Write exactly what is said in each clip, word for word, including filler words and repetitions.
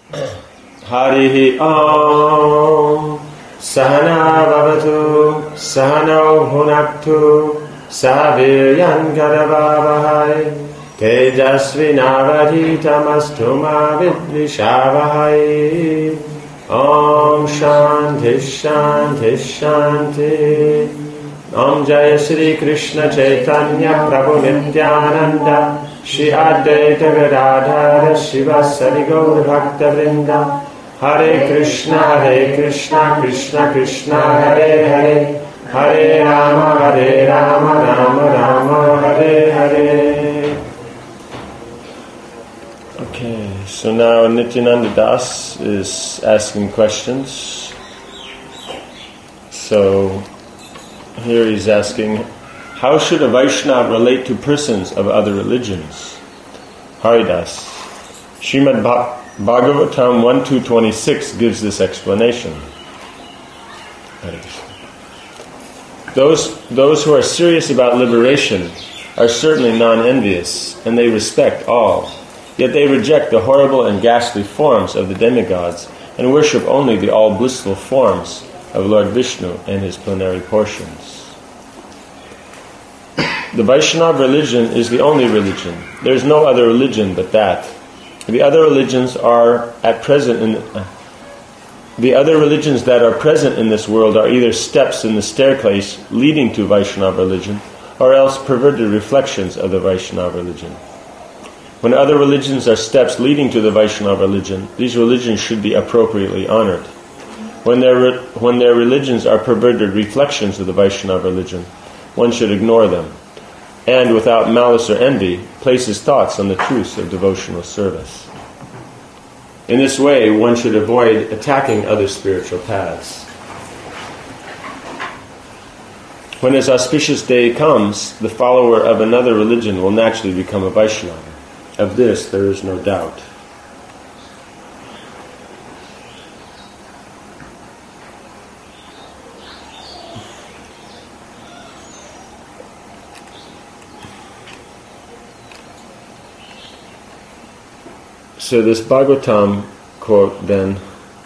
Harihi Om Sahana Bhavatu Sahano Bhunaktu Saviryan Kadavavahai Tejasvinavaditamastu Vidvishavahai. Om Shanti Shanti Shanti. Om Jaya Shri Krishna Chaitanya Prabhu Nityananda Shri Advaita Gadadhara Shivasari Gaur Bhakta Vrinda. Hare Krishna Hare Krishna Krishna Krishna Hare Hare Hare Rama Hare Rama Rama Rama Hare Hare. Okay, so now Nityananda Das is asking questions. So here he's asking, how should a Vaishnava relate to persons of other religions? Haridas. Srimad Bhagavatam one two twenty-six gives this explanation. Those, those who are serious about liberation are certainly non-envious, and they respect all. Yet they reject the horrible and ghastly forms of the demigods and worship only the all-blissful forms of Lord Vishnu and his plenary portions. The Vaishnava religion is the only religion. There is no other religion but that. The other religions are at present in uh, the other religions that are present in this world are either steps in the staircase leading to Vaishnava religion, or else perverted reflections of the Vaishnava religion. When other religions are steps leading to the Vaishnava religion, these religions should be appropriately honored. When their re- when their religions are perverted reflections of the Vaishnava religion, one should ignore them, and without malice or envy, place his thoughts on the truths of devotional service. In this way, one should avoid attacking other spiritual paths. When his auspicious day comes, the follower of another religion will naturally become a Vaishnava. Of this, there is no doubt. So this Bhagavatam quote then,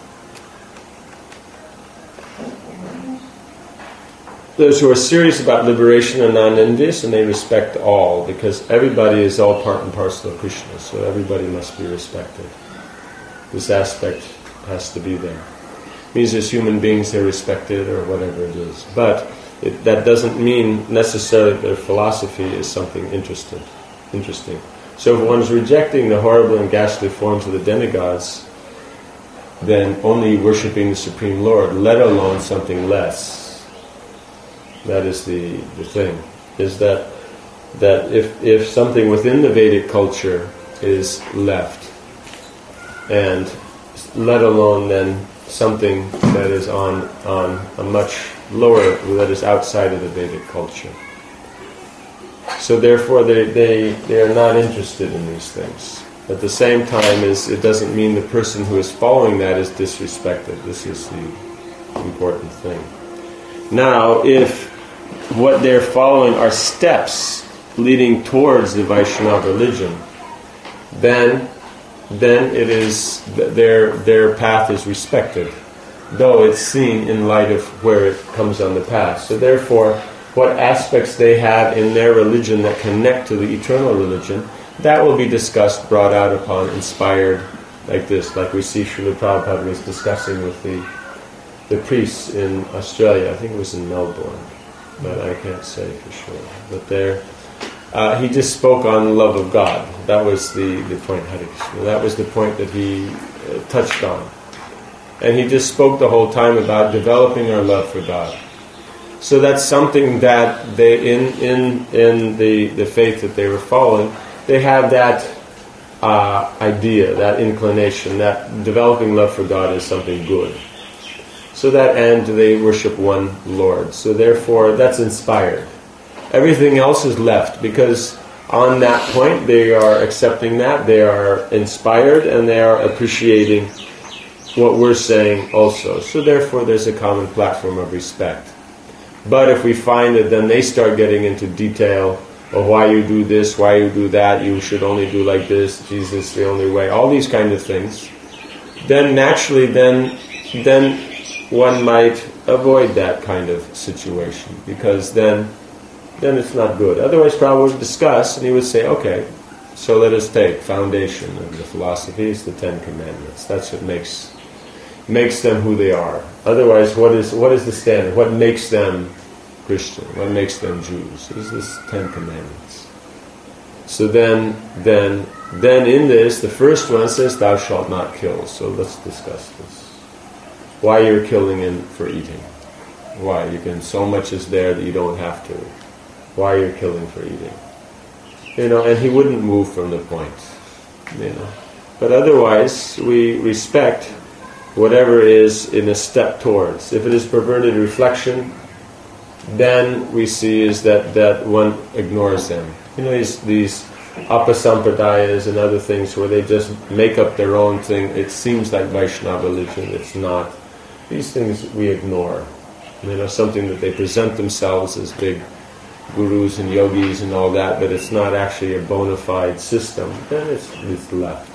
those who are serious about liberation are non-envious, and they respect all, because everybody is all part and parcel of Krishna, so everybody must be respected. This aspect has to be there. It means as human beings they're respected, or whatever it is. But it, that doesn't mean necessarily their philosophy is something interesting. Interesting. So if one is rejecting the horrible and ghastly forms of the demigods, then only worshipping the Supreme Lord, let alone something less. That is the, the thing, is that that if, if something within the Vedic culture is left, and let alone then something that is on, on a much lower, that is outside of the Vedic culture. So therefore they, they, they are not interested in these things. At the same time, is it doesn't mean the person who is following that is disrespected. This is the important thing. Now, if what they're following are steps leading towards the Vaishnava religion, then then it is their their path is respected, though it's seen in light of where it comes on the path. So therefore, what aspects they have in their religion that connect to the eternal religion, that will be discussed, brought out upon, inspired, like this, like we see Srila Prabhupada was discussing with the the priests in Australia. I think it was in Melbourne, but I can't say for sure. But there, uh, he just spoke on love of God. That was the, the point, Hare Krishna. That was the point that he uh, touched on. And he just spoke the whole time about developing our love for God. So that's something that they, in in in the, the faith that they were following, they had that uh, idea, that inclination, that developing love for God is something good. So that end, they worship one Lord. So therefore, that's inspired. Everything else is left, because on that point, they are accepting that, they are inspired, and they are appreciating what we're saying also. So therefore, there's a common platform of respect. But if we find that then they start getting into detail of why you do this, why you do that, you should only do like this, Jesus is the only way, all these kind of things, then naturally, then then one might avoid that kind of situation, because then then it's not good. Otherwise, Prabhupada would discuss, and he would say, okay, so let us take foundation of the philosophy is the Ten Commandments. That's what makes makes them who they are. Otherwise, what is what is the standard? What makes them Christian? What makes them Jews? Is this Ten Commandments. So then, then, then in this, the first one says, "Thou shalt not kill." So let's discuss this. Why you're killing in for eating? Why you can? So much is there that you don't have to. Why you're killing for eating? You know, and he wouldn't move from the point. You know, but otherwise, we respect whatever is in a step towards. If it is perverted reflection, then we see is that, that one ignores them. You know, these these apasampradayas and other things where they just make up their own thing. It seems like Vaishnava religion. It's not. These things we ignore. You know, something that they present themselves as big gurus and yogis and all that, but it's not actually a bona fide system. Then it's, it's left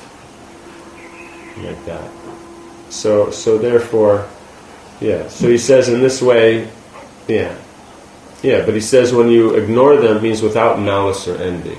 like that. So, so therefore, yeah. So he says in this way, yeah, yeah. But he says when you ignore them, it means without malice or envy,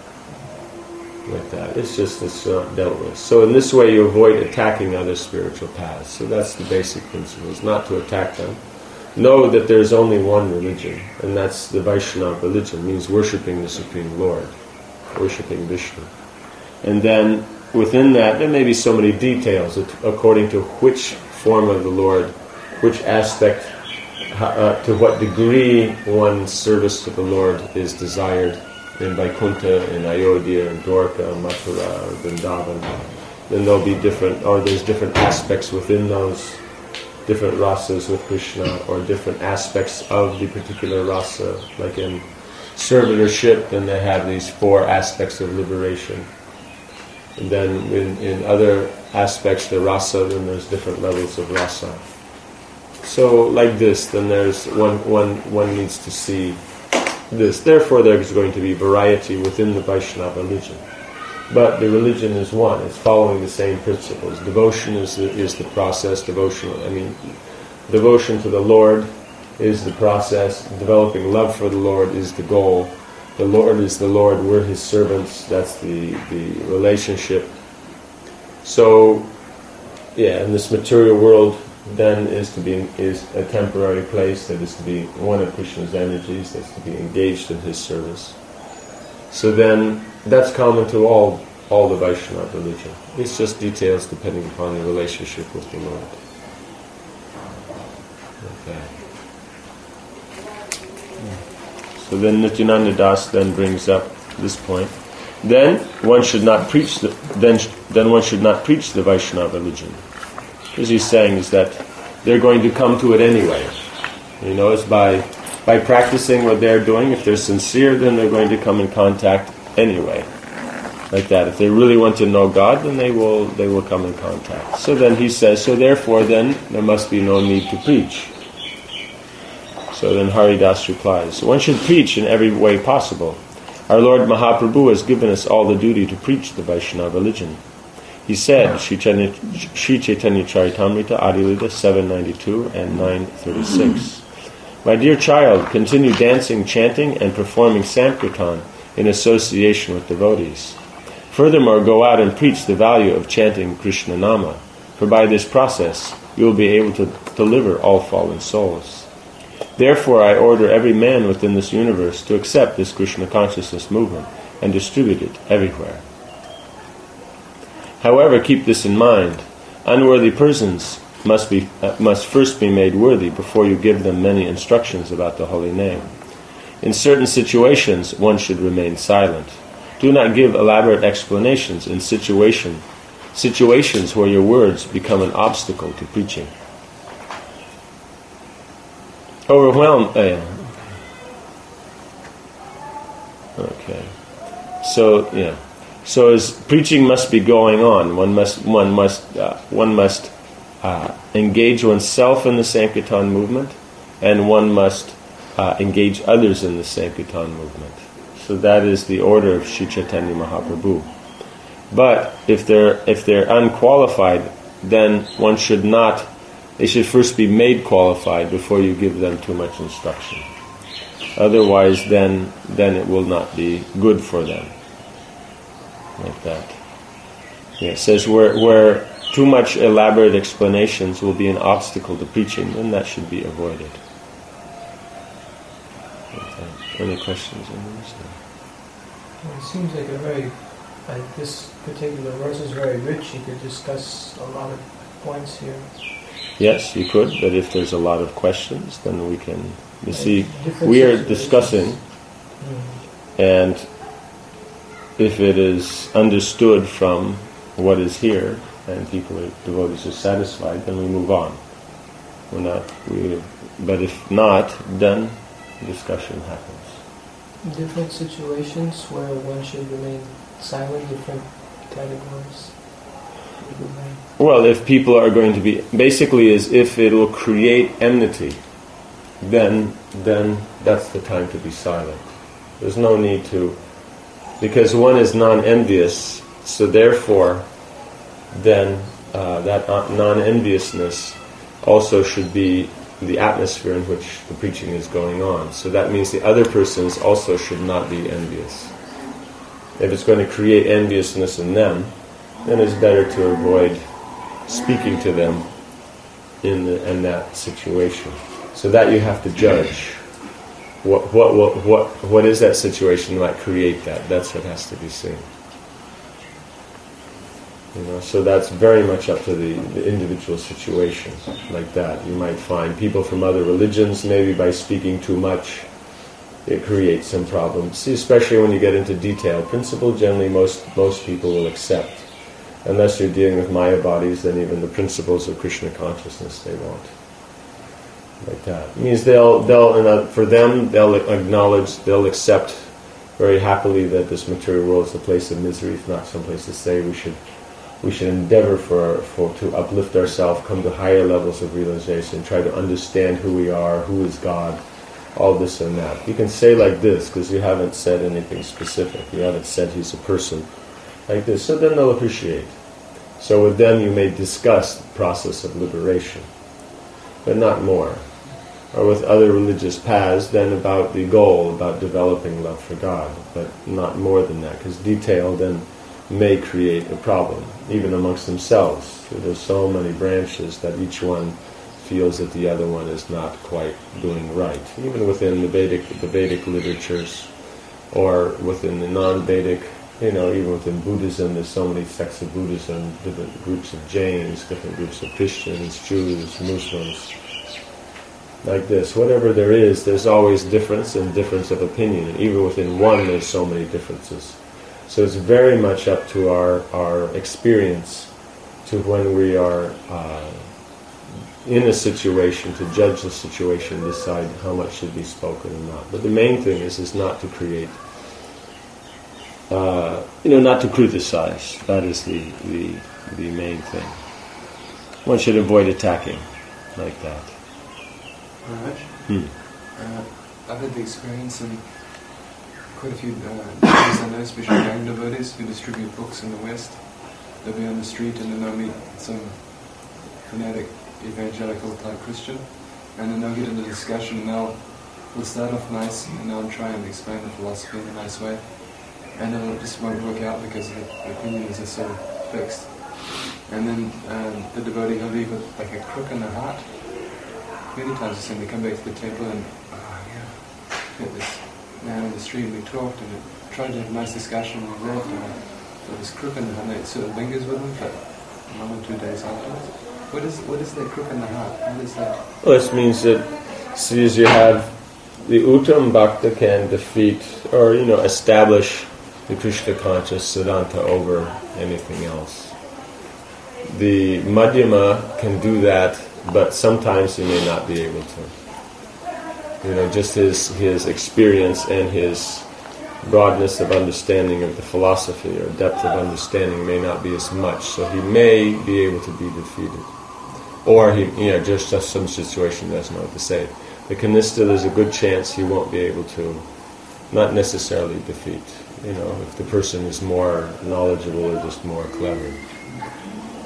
like that. It's just it's not dealt with. So in this way, you avoid attacking other spiritual paths. So that's the basic principle: is not to attack them. Know that there's only one religion, and that's the Vaishnava religion. It means worshiping the Supreme Lord, worshiping Vishnu, and then within that, there may be so many details according to which form of the Lord, which aspect, uh, to what degree one's service to the Lord is desired in Vaikuntha, in Ayodhya, in Dwarka, Mathura, or Vrindavan. Then there'll be different, or there's different aspects within those, different rasas with Krishna, or different aspects of the particular rasa. Like in servitorship, then they have these four aspects of liberation. And then in, in other aspects, the rasa, then there's different levels of rasa. So like this, then there's one, one, one needs to see this. Therefore, there's going to be variety within the Vaishnava religion. But the religion is one. It's following the same principles. Devotion is the, is the process. Devotion, I mean, devotion to the Lord is the process. Developing love for the Lord is the goal. The Lord is the Lord, we're His servants, that's the, the relationship. So, yeah, and this material world then is to be is a temporary place that is to be one of Krishna's energies, that's to be engaged in His service. So then, that's common to all, all the Vaishnava religion. It's just details depending upon the relationship with the Lord. Okay. So then Nityananda Das then brings up this point. Then one should not preach the then then one should not preach the Vaishnava religion. Because he's saying is that they're going to come to it anyway. You know, it's by by practicing what they're doing. If they're sincere, then they're going to come in contact anyway. Like that. If they really want to know God, then they will they will come in contact. So then he says, so therefore then there must be no need to preach. So then Haridas replies, one should preach in every way possible. Our Lord Mahaprabhu has given us all the duty to preach the Vaishnava religion. He said, Sri Chaitanya, Sri Chaitanya Charitamrita, Adilita seven ninety-two and nine thirty-six. My dear child, continue dancing, chanting, and performing Sankirtan in association with devotees. Furthermore, go out and preach the value of chanting Krishna Nama, for by this process you will be able to deliver all fallen souls. Therefore, I order every man within this universe to accept this Krishna consciousness movement and distribute it everywhere. However, keep this in mind. Unworthy persons must be uh, must first be made worthy before you give them many instructions about the holy name. In certain situations, one should remain silent. Do not give elaborate explanations in situation, situations where your words become an obstacle to preaching. Overwhelmed. Uh, okay. So yeah. So as preaching must be going on, one must one must uh, one must uh, engage oneself in the Sankirtan movement, and one must uh, engage others in the Sankirtan movement. So that is the order of Sri Chaitanya Mahaprabhu. But if they're if they're unqualified then one should not, they should first be made qualified before you give them too much instruction. Otherwise, then then it will not be good for them. Like that. Yeah, it says where, where too much elaborate explanations will be an obstacle to preaching, then that should be avoided. Okay. Any questions on this? Well, it seems like a very, like this particular verse is very rich. You could discuss a lot of points here. Yes, you could, but if there's a lot of questions, then we can, you and see, we are discussing, mm-hmm. and if it is understood from what is here, and people are, devotees are satisfied, then we move on. We're not, we, but if not, then discussion happens. Different situations where one should remain silent, different categories. Well, if people are going to be, basically is if it will create enmity, then then that's the time to be silent. There's no need to, because one is non-envious, so therefore then uh, that non-enviousness also should be the atmosphere in which the preaching is going on. So that means the other persons also should not be envious. If it's going to create enviousness in them, then it's better to avoid speaking to them in, the, in that situation. So that you have to judge. What what what what what is that situation that might create that? That's what has to be seen. You know, so that's very much up to the, the individual situation like that. You might find people from other religions, maybe by speaking too much, it creates some problems. See, especially when you get into detail. Principle, generally most most people will accept. Unless you're dealing with Maya bodies, then even the principles of Krishna consciousness they won't. Like that. It means they'll they'll uh, for them they'll acknowledge, they'll accept very happily that this material world is a place of misery. It's not some place to stay. We should we should endeavor for for to uplift ourselves, come to higher levels of realization, try to understand who we are, who is God, all this and that. You can say like this because you haven't said anything specific. You haven't said he's a person. Like this, so then they'll appreciate. So with them you may discuss the process of liberation, but not more. Or with other religious paths, then about the goal, about developing love for God, but not more than that, because detail then may create a problem, even amongst themselves. So there's so many branches that each one feels that the other one is not quite doing right, even within the Vedic, the Vedic literatures, or within the non-Vedic. You know, even within Buddhism, there's so many sects of Buddhism, different groups of Jains, different groups of Christians, Jews, Muslims, like this. Whatever there is, there's always difference and difference of opinion. And even within one, there's so many differences. So it's very much up to our, our experience to when we are uh, in a situation, to judge the situation, decide how much should be spoken or not. But the main thing is, is not to create Uh, you know, not to criticize. That is the, the the main thing. One should avoid attacking like that. Maharaj, Hmm. uh, I've had the experience in quite a few uh, devotees I know, especially young devotees who distribute books in the West. They'll be on the street and then they'll meet some fanatic evangelical type Christian, and then they'll get into discussion and they'll, they'll start off nice and they'll try and explain the philosophy in a nice way. And then it just won't work out because the opinions are so fixed. And then um, the devotee will leave with like a crook in the heart. Many times I've seen they come back to the temple and, oh yeah, met this man on the street and we talked and we tried to have a nice discussion and we left and there was crook in the heart and they sort of lingers with them for one or two days afterwards. What is, what is that crook in the heart? What is that? Well, this means that, see, as you have the Uttam Bhakta can defeat or, you know, establish the Krishna conscious Siddhanta over anything else. The Madhyama can do that, but sometimes he may not be able to. You know, just his, his experience and his broadness of understanding of the philosophy or depth of understanding may not be as much, so he may be able to be defeated. Or he, you know, just, just some situation doesn't know what to say. The Kanista, there's a good chance he won't be able to, not necessarily defeat. You know, if the person is more knowledgeable or just more clever.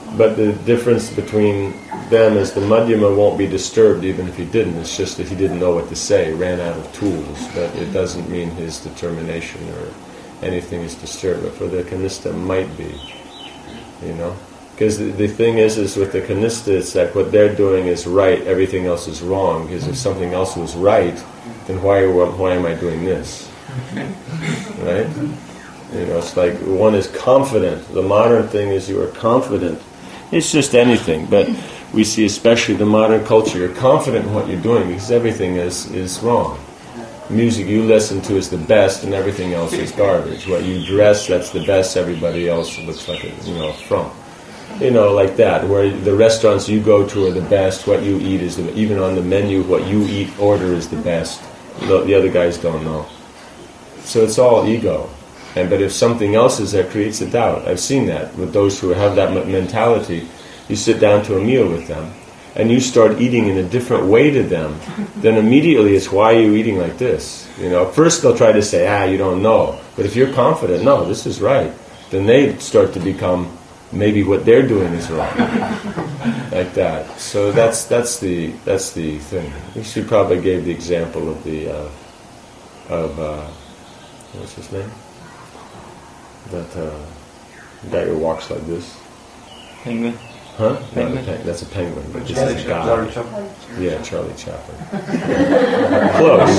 But the difference between them is the Madhyama won't be disturbed even if he didn't. It's just that he didn't know what to say, ran out of tools. But it doesn't mean his determination or anything is disturbed. But for the Kanista, might be, you know. Because the, the thing is, is with the Kanista, it's like what they're doing is right, everything else is wrong. Because if something else was right, then why, why am I doing this? Right? You know, it's like one is confident. The modern thing is you are confident. It's just anything, but we see especially the modern culture, you're confident in what you're doing because everything is, is wrong. Music you listen to is the best and everything else is garbage. What you dress, that's the best, everybody else looks like a, you know, front. You know, like that, where the restaurants you go to are the best, what you eat is the best. Even on the menu, what you eat, order is the best. The, the other guys don't know. So it's all ego. And but if something else is there, creates a doubt. I've seen that with those who have that mentality. You sit down to a meal with them, and you start eating in a different way to them, then immediately it's, why are you eating like this? You know, first they'll try to say, ah, you don't know. But if you're confident, no, this is right, then they start to become, maybe what they're doing is wrong, like that. So that's that's the that's the thing. She probably gave the example of the uh, of uh, what's his name? That uh, guy who walks like this. Penguin. Huh? Penguin. Not a pe- that's a penguin, but just Charlie a guy. Charlie Chaplin. Yeah, Charlie Chaplin. Close.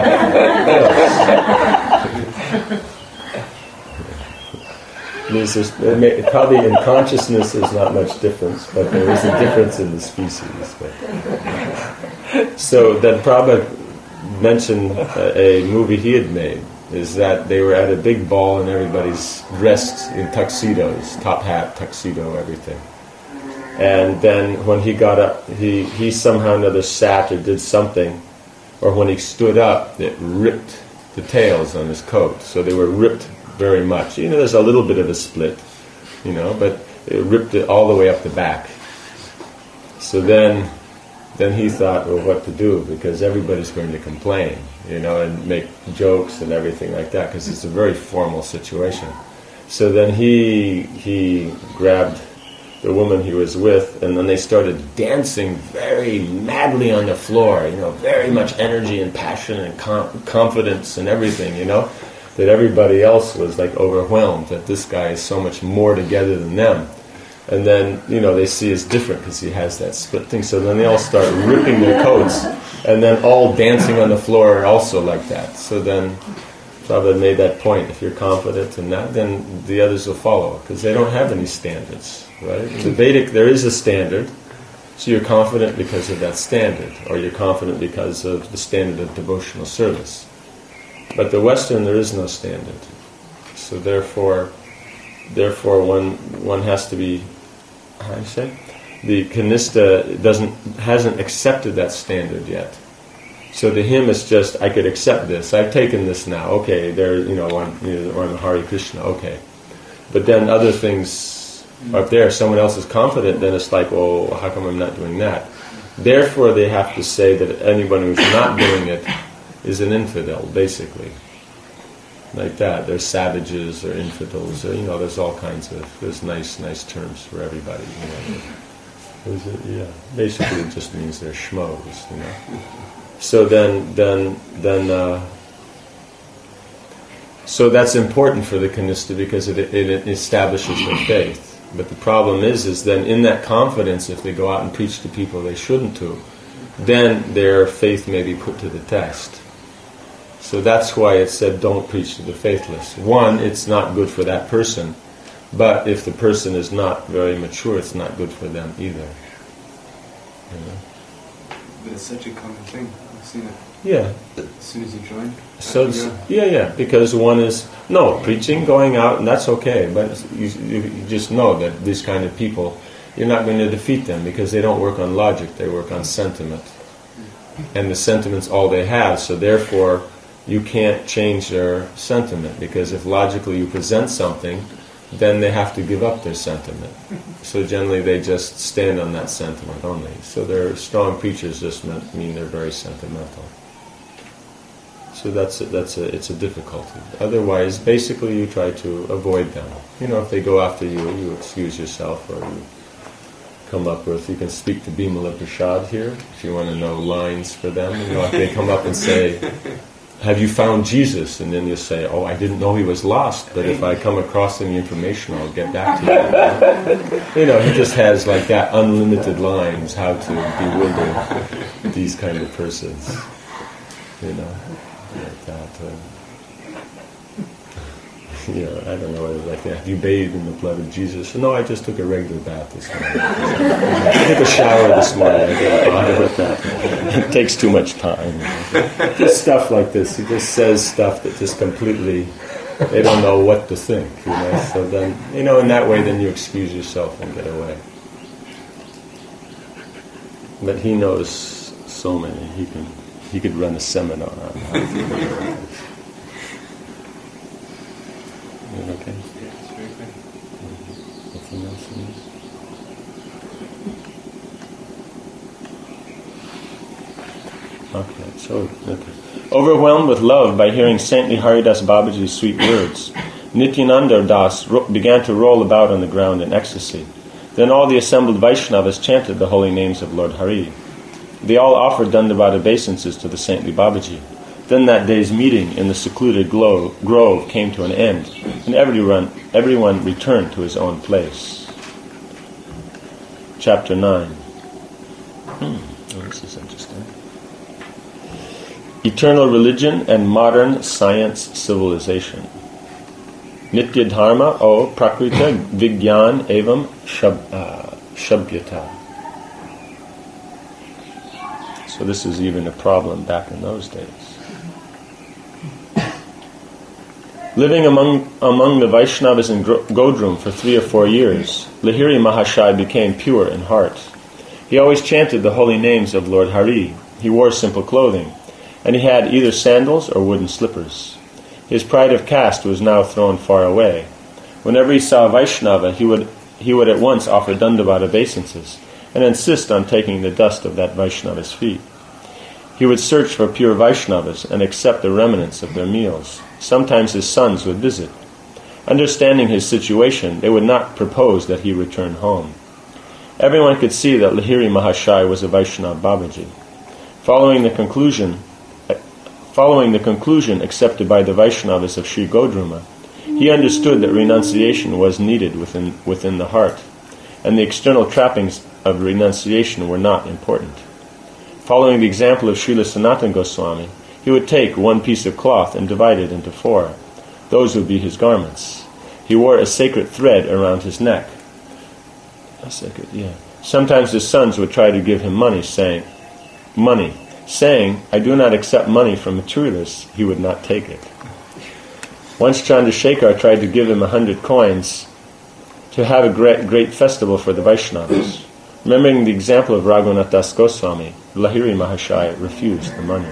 Close. There's this, it may, probably in consciousness there's not much difference, but there is a difference in the species. But. So that Prabhupada mentioned a, a movie he had made, is that they were at a big ball and everybody's dressed in tuxedos, top hat, tuxedo, everything. And then when he got up, he, he somehow or another sat or did something, or when he stood up, it ripped the tails on his coat. So they were ripped very much. You know, there's a little bit of a split, you know, but it ripped it all the way up the back. So then, then he thought, well, what to do, because everybody's going to complain, you know, and make jokes and everything like that, because it's a very formal situation. So then he he grabbed the woman he was with, and then they started dancing very madly on the floor, you know, very much energy and passion and com- confidence and everything, you know, that everybody else was like overwhelmed that this guy is so much more together than them. And then, you know, they see it's different because he has that split thing. So then they all start ripping their coats, and then all dancing on the floor also like that. So then Prabhupada made that point. If you're confident in that, then the others will follow, because they don't have any standards, right? The Vedic, there is a standard, so you're confident because of that standard, or you're confident because of the standard of devotional service. But the Western, there is no standard. So therefore, therefore one one has to be, how do you say? The Kanista doesn't hasn't accepted that standard yet. So to him, it's just, I could accept this. I've taken this now. Okay, there, you know, on, you know, on Hare Krishna. Okay, but then other things up there. If someone else is confident, then it's like, well, how come I'm not doing that? Therefore, they have to say that anyone who's not doing it is an infidel, basically. Like that. There's savages or infidels, or, you know, there's all kinds of, there's nice, nice terms for everybody. You know. Is it? Yeah. Basically, it just means they're schmoes, you know. So then, then, then, uh, so that's important for the Kanista because it, it establishes their faith. But the problem is, is then in that confidence, if they go out and preach to people they shouldn't to, then their faith may be put to the test. So that's why it said, don't preach to the faithless. One, it's not good for that person, but if the person is not very mature, it's not good for them either. You know? But it's such a common thing. I've seen it. Yeah. As soon as you join. So it's, yeah, yeah, because one is, no, preaching, going out, and that's okay, but you, you, you just know that these kind of people, you're not going to defeat them because they don't work on logic, they work on sentiment. And the sentiment's all they have, so therefore you can't change their sentiment, because if logically you present something, then they have to give up their sentiment. So generally they just stand on that sentiment only. So their strong preachers just mean they're very sentimental. So that's a, that's a, it's a difficulty. Otherwise, basically you try to avoid them. You know, if they go after you, you excuse yourself, or you come up with. You can speak to Bimala Prasad here if you want to know lines for them. You know, if they come up and say, "Have you found Jesus?" and then you say, "Oh, I didn't know he was lost, but if I come across any information, I'll get back to you." You know, he just has like that unlimited lines how to bewilder these kind of persons. You know, like that. Uh, you know, I don't know what it's like that. Have you bathed in the blood of Jesus? No, I just took a regular bath this morning. I took a shower this morning. I didn't bother with that. It takes too much time. Just stuff like this. He just says stuff that just completely, they don't know what to think, you know. So then, you know, in that way, then you excuse yourself and get away. But he knows so many. He can, he could run a seminar on how to do it. Okay. Yeah, it's very good. Anything else in this? Okay, so okay. Overwhelmed with love by hearing saintly Haridas Babaji's sweet words, Nityananda Das ro- began to roll about on the ground in ecstasy. Then all the assembled Vaishnavas chanted the holy names of Lord Hari. They all offered Dandavata obeisances to the saintly Babaji. Then that day's meeting in the secluded glo- grove came to an end, and everyone, everyone returned to his own place. Chapter nine. Hmm, oh, this is interesting. Eternal religion and modern science civilization. Nitya dharma o prakrita vigyan evam shab, uh, shabhyata. So this is even a problem back in those days. Living among among the Vaishnavas in Godrum for three or four years, Lahiri Mahashai became pure in heart. He always chanted the holy names of Lord Hari. He wore simple clothing, and he had either sandals or wooden slippers. His pride of caste was now thrown far away. Whenever he saw a Vaishnava, he would he would at once offer Dandavata obeisances and insist on taking the dust of that Vaishnava's feet. He would search for pure Vaishnavas and accept the remnants of their meals. Sometimes his sons would visit. Understanding his situation, they would not propose that he return home. Everyone could see that Lahiri Mahashai was a Vaishnava Babaji. Following the conclusion, following the conclusion accepted by the Vaishnavas of Sri Godruma, he understood that renunciation was needed within within the heart, and the external trappings of renunciation were not important. Following the example of Srila Sanatana Goswami, he would take one piece of cloth and divide it into four. Those would be his garments. He wore a sacred thread around his neck. A sacred, yeah. Sometimes his sons would try to give him money, saying, money, saying, "I do not accept money from materialists." He would not take it. Once Chandrasekhar tried to give him a hundred coins to have a great, great festival for the Vaishnavas. Remembering the example of Raghunath Das Goswami, Lahiri Mahashai refused the money.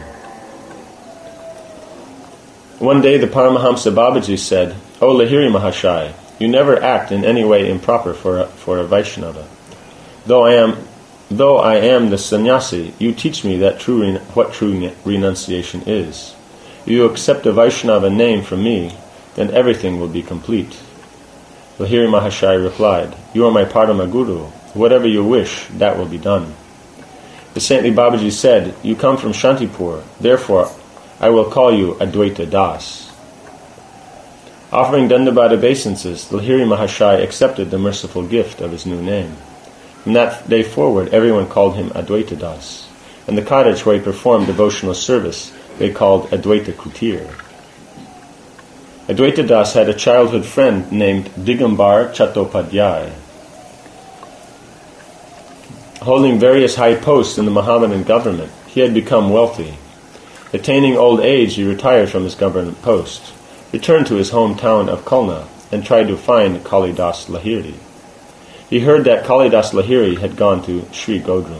One day the Paramahamsa Babaji said, "O Lahiri Mahashai, you never act in any way improper for a, for a Vaishnava. Though I am, though I am the sannyasi, you teach me that true what true renunciation is. If you accept a Vaishnava name from me, then everything will be complete." Lahiri Mahashai replied, "You are my Parama Guru. Whatever you wish, that will be done." The saintly Babaji said, "You come from Shantipur, therefore I will call you Advaita Das." Offering Dandavata obeisances, Lahiri Mahashai accepted the merciful gift of his new name. From that day forward, everyone called him Advaita Das, and the cottage where he performed devotional service they called Advaita Kutir. Advaita Das had a childhood friend named Digambar Chattopadhyay. Holding various high posts in the Mohammedan government, he had become wealthy. Attaining old age, he retired from his government post, returned to his hometown of Khulna, and tried to find Kalidas Lahiri. He heard that Kalidas Lahiri had gone to Sri Godrum,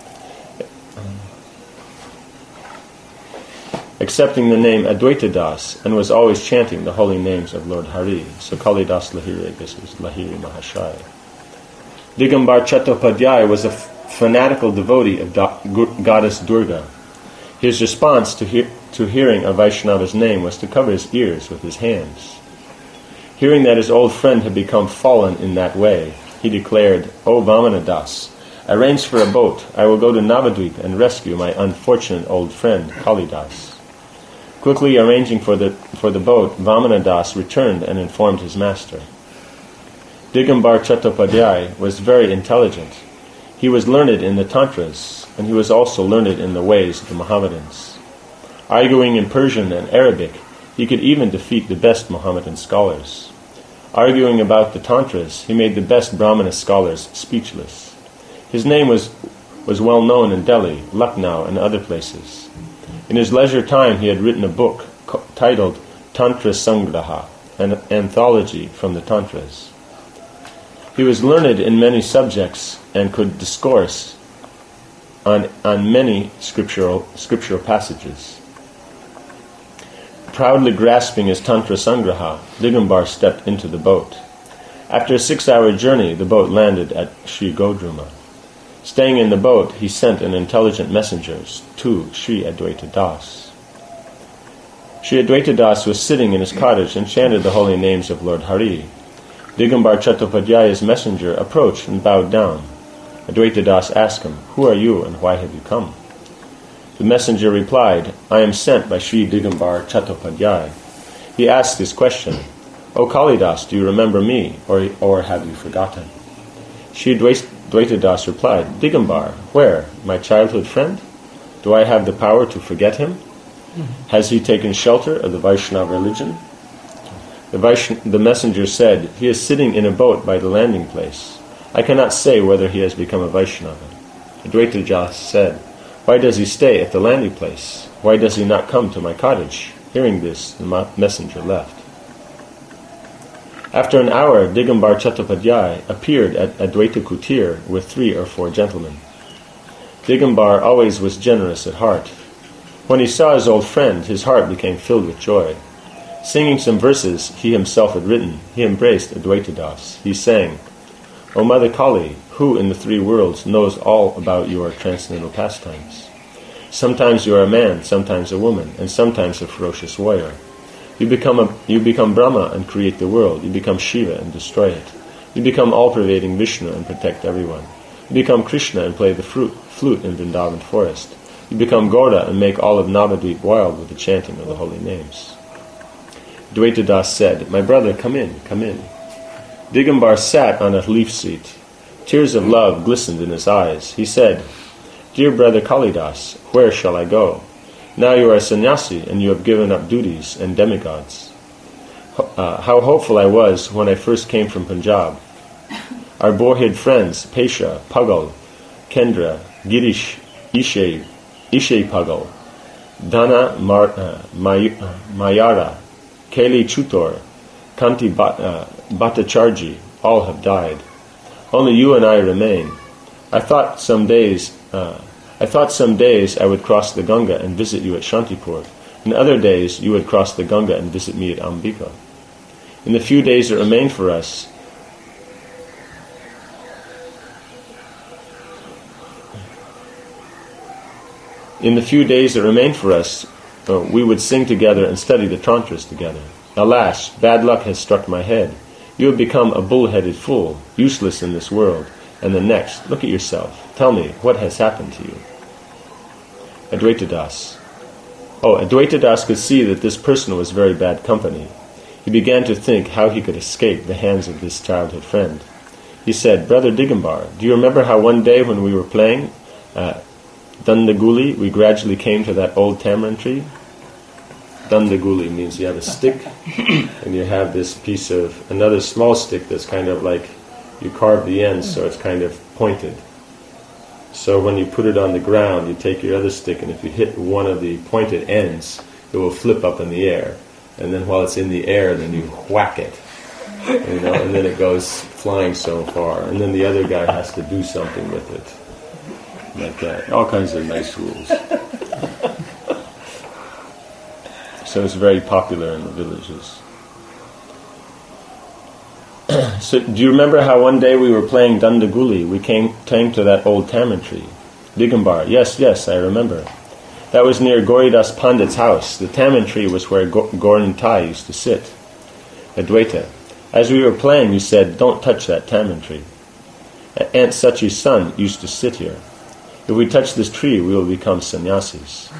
accepting the name Advaita Das, and was always chanting the holy names of Lord Hari. So Kalidas Lahiri, I guess, is Lahiri Mahashai. Digambar Chattopadhyay was a f- fanatical devotee of Do- goddess Durga. His response to, he- to hearing a Vaishnava's name was to cover his ears with his hands. Hearing that his old friend had become fallen in that way, he declared, "O Vamanadas, arrange for a boat. I will go to Navadvip and rescue my unfortunate old friend, Kalidas." Quickly arranging for the, for the boat, Vamanadas returned and informed his master. Digambar Chattopadhyay was very intelligent. He was learned in the Tantras, and he was also learned in the ways of the Mohammedans. Arguing in Persian and Arabic, he could even defeat the best Mohammedan scholars. Arguing about the Tantras, he made the best Brahmana scholars speechless. His name was, was well known in Delhi, Lucknow, and other places. In his leisure time, he had written a book co- titled Tantra Sangraha, an anthology from the Tantras. He was learned in many subjects and could discourse on, on many scriptural, scriptural passages. Proudly grasping his Tantra Sangraha, Digambar stepped into the boat. After a six-hour journey, the boat landed at Sri Godruma. Staying in the boat, he sent an intelligent messenger to Sri Advaita Das. Sri Advaita Das was sitting in his cottage and chanted the holy names of Lord Hari. Digambar Chattopadhyaya's messenger approached and bowed down. Advaita Das asked him, "Who are you and why have you come?" The messenger replied, "I am sent by Sri Digambar Chattopadhyaya." He asked this question, "O Kalidas, do you remember me, or, or have you forgotten?" Sri Advaita Das replied, "Digambar, where? My childhood friend? Do I have the power to forget him? Mm-hmm. Has he taken shelter of the Vaishnava religion?" The, Vaishn- the messenger said, "He is sitting in a boat by the landing place. I cannot say whether he has become a Vaishnava." Advaita Das said, "Why does he stay at the landing place? Why does he not come to my cottage?" Hearing this, the messenger left. After an hour, Digambar Chattopadhyay appeared at Advaita Kutir with three or four gentlemen. Digambar always was generous at heart. When he saw his old friend, his heart became filled with joy. Singing some verses he himself had written, he embraced Advaita Das. He sang, "O Mother Kali, who in the three worlds knows all about your transcendental pastimes? Sometimes you are a man, sometimes a woman, and sometimes a ferocious warrior. You become a, you become Brahma and create the world. You become Shiva and destroy it. You become all-pervading Vishnu and protect everyone. You become Krishna and play the fruit, flute in Vrindavan forest. You become Gaura and make all of Navadvip wild with the chanting of the holy names." Advaita Das said, "My brother, come in, come in." Digambar sat on a leaf seat. Tears of love glistened in his eyes. He said, "Dear brother Kalidas, where shall I go? Now you are a sannyasi and you have given up duties and demigods. Uh, how hopeful I was when I first came from Punjab. Our boyhood friends, Pesha, Pagal, Kendra, Girish, Ishe, Ishe Pagal, Dana Mar, uh, May, uh, Mayara, Keli Chutor, Kanti Bat, uh, Bhattacharji, all have died. Only you and I remain. I thought some days, uh, I thought some days I would cross the Ganga and visit you at Shantipur, and other days you would cross the Ganga and visit me at Ambika. In the few days that remain for us, in the few days that remain for us, uh, we would sing together and study the Tantras together. Alas, bad luck has struck my head. You have become a bull-headed fool, useless in this world and the next. Look at yourself. Tell me, what has happened to you?" Advaita Das. Oh, Advaita Das could see that this person was very bad company. He began to think how he could escape the hands of this childhood friend. He said, "Brother Digambar, do you remember how one day when we were playing uh, Dandaguli, we gradually came to that old tamarind tree?" Dandaguli means you have a stick and you have this piece of another small stick that's kind of like you carve the ends so it's kind of pointed. So when you put it on the ground, you take your other stick and if you hit one of the pointed ends, it will flip up in the air. And then while it's in the air, then you whack it. You know, and then it goes flying so far. And then the other guy has to do something with it. Like that. All kinds of nice rules. So it's very popular in the villages. So do you remember how one day we were playing Dandaguli? We came, came to that old tamarind tree. Digambar, yes, yes, I remember. That was near Gauridas Pandit's house. The tamarind tree was where Go- Gorantai used to sit. Advaita, as we were playing, you said, "Don't touch that tamarind tree." Aunt Sachi's son used to sit here. If we touch this tree, we will become sannyasis.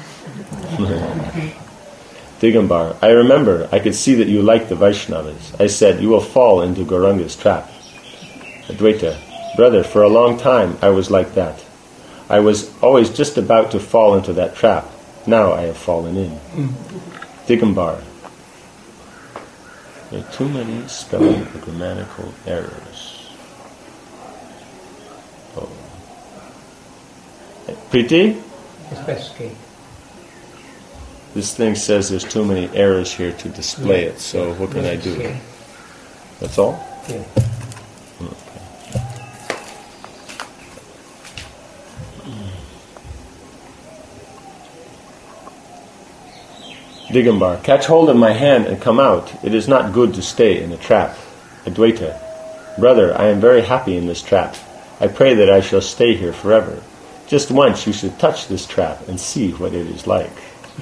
Digambar, I remember, I could see that you liked the Vaishnavas. I said, you will fall into Gauranga's trap. Advaita, brother, for a long time I was like that. I was always just about to fall into that trap. Now I have fallen in. Digambar, there are too many spelling or grammatical errors. Oh. Preeti? Escape. This thing says there's too many errors here to display it, so what can I do? That's all? Yeah. Okay. Digambar, catch hold of my hand and come out. It is not good to stay in a trap. Advaita, brother, I am very happy in this trap. I pray that I shall stay here forever. Just once you should touch this trap and see what it is like.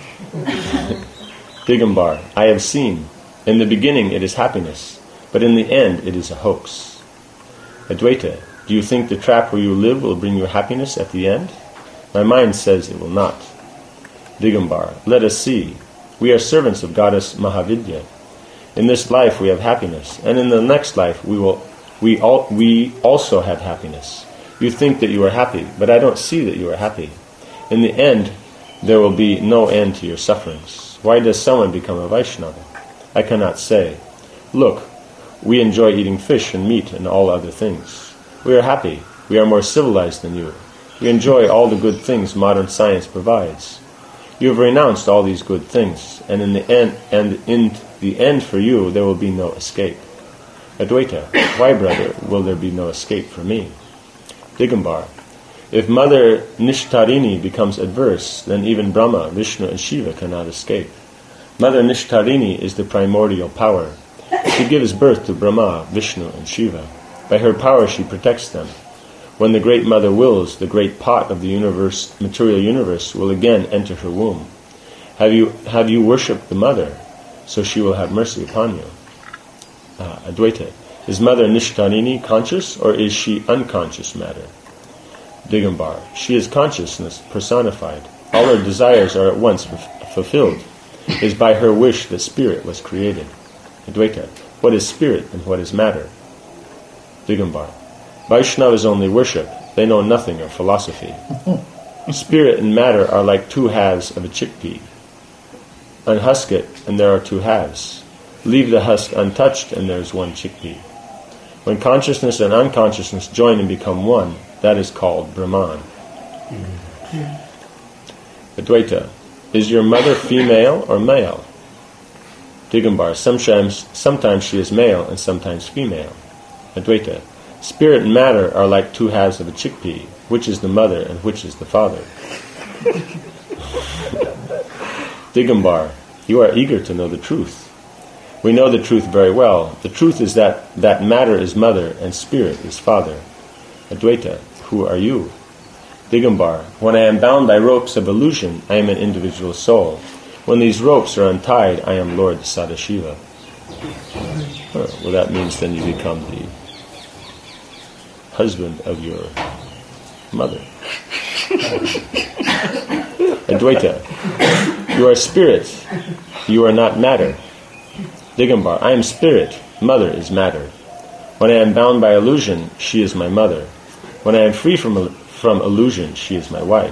Digambar, I have seen. In the beginning it is happiness, but in the end it is a hoax. Advaita, do you think the trap where you live will bring you happiness at the end? My mind says it will not. Digambar, let us see. We are servants of Goddess Mahavidya. In this life we have happiness, and in the next life we will we all we also have happiness. You think that you are happy, but I don't see that you are happy. In the end, there will be no end to your sufferings. Why does someone become a Vaishnava? I cannot say. Look, we enjoy eating fish and meat and all other things. We are happy. We are more civilized than you. We enjoy all the good things modern science provides. You have renounced all these good things, and in the end, and in the end for you, there will be no escape. Advaita, why, brother, will there be no escape for me? Digambar, if Mother Nishtarini becomes adverse, then even Brahma, Vishnu, and Shiva cannot escape. Mother Nishtarini is the primordial power. She gives birth to Brahma, Vishnu, and Shiva. By her power she protects them. When the Great Mother wills, the great pot of the universe, material universe will again enter her womb. Have you have you worshipped the Mother, so she will have mercy upon you? Uh, Advaita, is Mother Nishtarini conscious, or is she unconscious matter? Digambar, she is consciousness personified. All her desires are at once f- fulfilled. It is by her wish that spirit was created. Advaita, what is spirit and what is matter? Digambar, Vaishnavas only worship. They know nothing of philosophy. Spirit and matter are like two halves of a chickpea. Unhusk it, and there are two halves. Leave the husk untouched, and there is one chickpea. When consciousness and unconsciousness join and become one, that is called Brahman. Advaita, is your mother female or male? Digambar, sometimes, sometimes she is male and sometimes female. Advaita, spirit and matter are like two halves of a chickpea. Which is the mother and which is the father? Digambar, you are eager to know the truth. We know the truth very well. The truth is that, that matter is mother and spirit is father. Advaita, who are you? Digambar, when I am bound by ropes of illusion, I am an individual soul. When these ropes are untied, I am Lord Sadashiva. Huh, well, that means then you become the husband of your mother. Advaita, you are spirit, you are not matter. Digambar, I am spirit, mother is matter. When I am bound by illusion, she is my mother. When I am free from from illusion, she is my wife.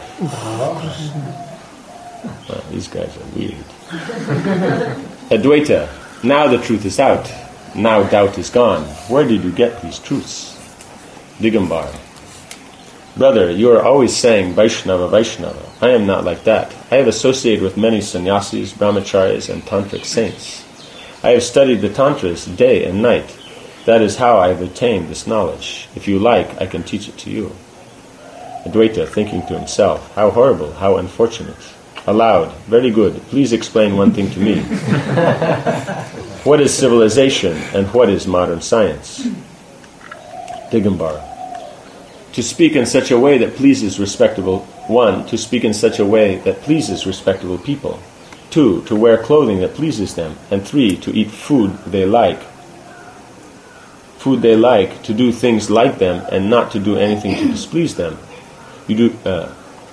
Well, these guys are weird. Advaita, now the truth is out. Now doubt is gone. Where did you get these truths? Digambar, brother, you are always saying Vaishnava, Vaishnava. I am not like that. I have associated with many sannyasis, brahmacharis, and tantric saints. I have studied the tantras day and night. That is how I have attained this knowledge. If you like, I can teach it to you. Advaita, thinking to himself, how horrible, how unfortunate. Aloud, very good, please explain one thing to me. What is civilization and what is modern science? Digambar, to speak in such a way that pleases respectable, one, to speak in such a way that pleases respectable people. Two, to wear clothing that pleases them. And three, to eat food they like. food they like, to do things like them, and not to do anything to displease them. You do... Uh,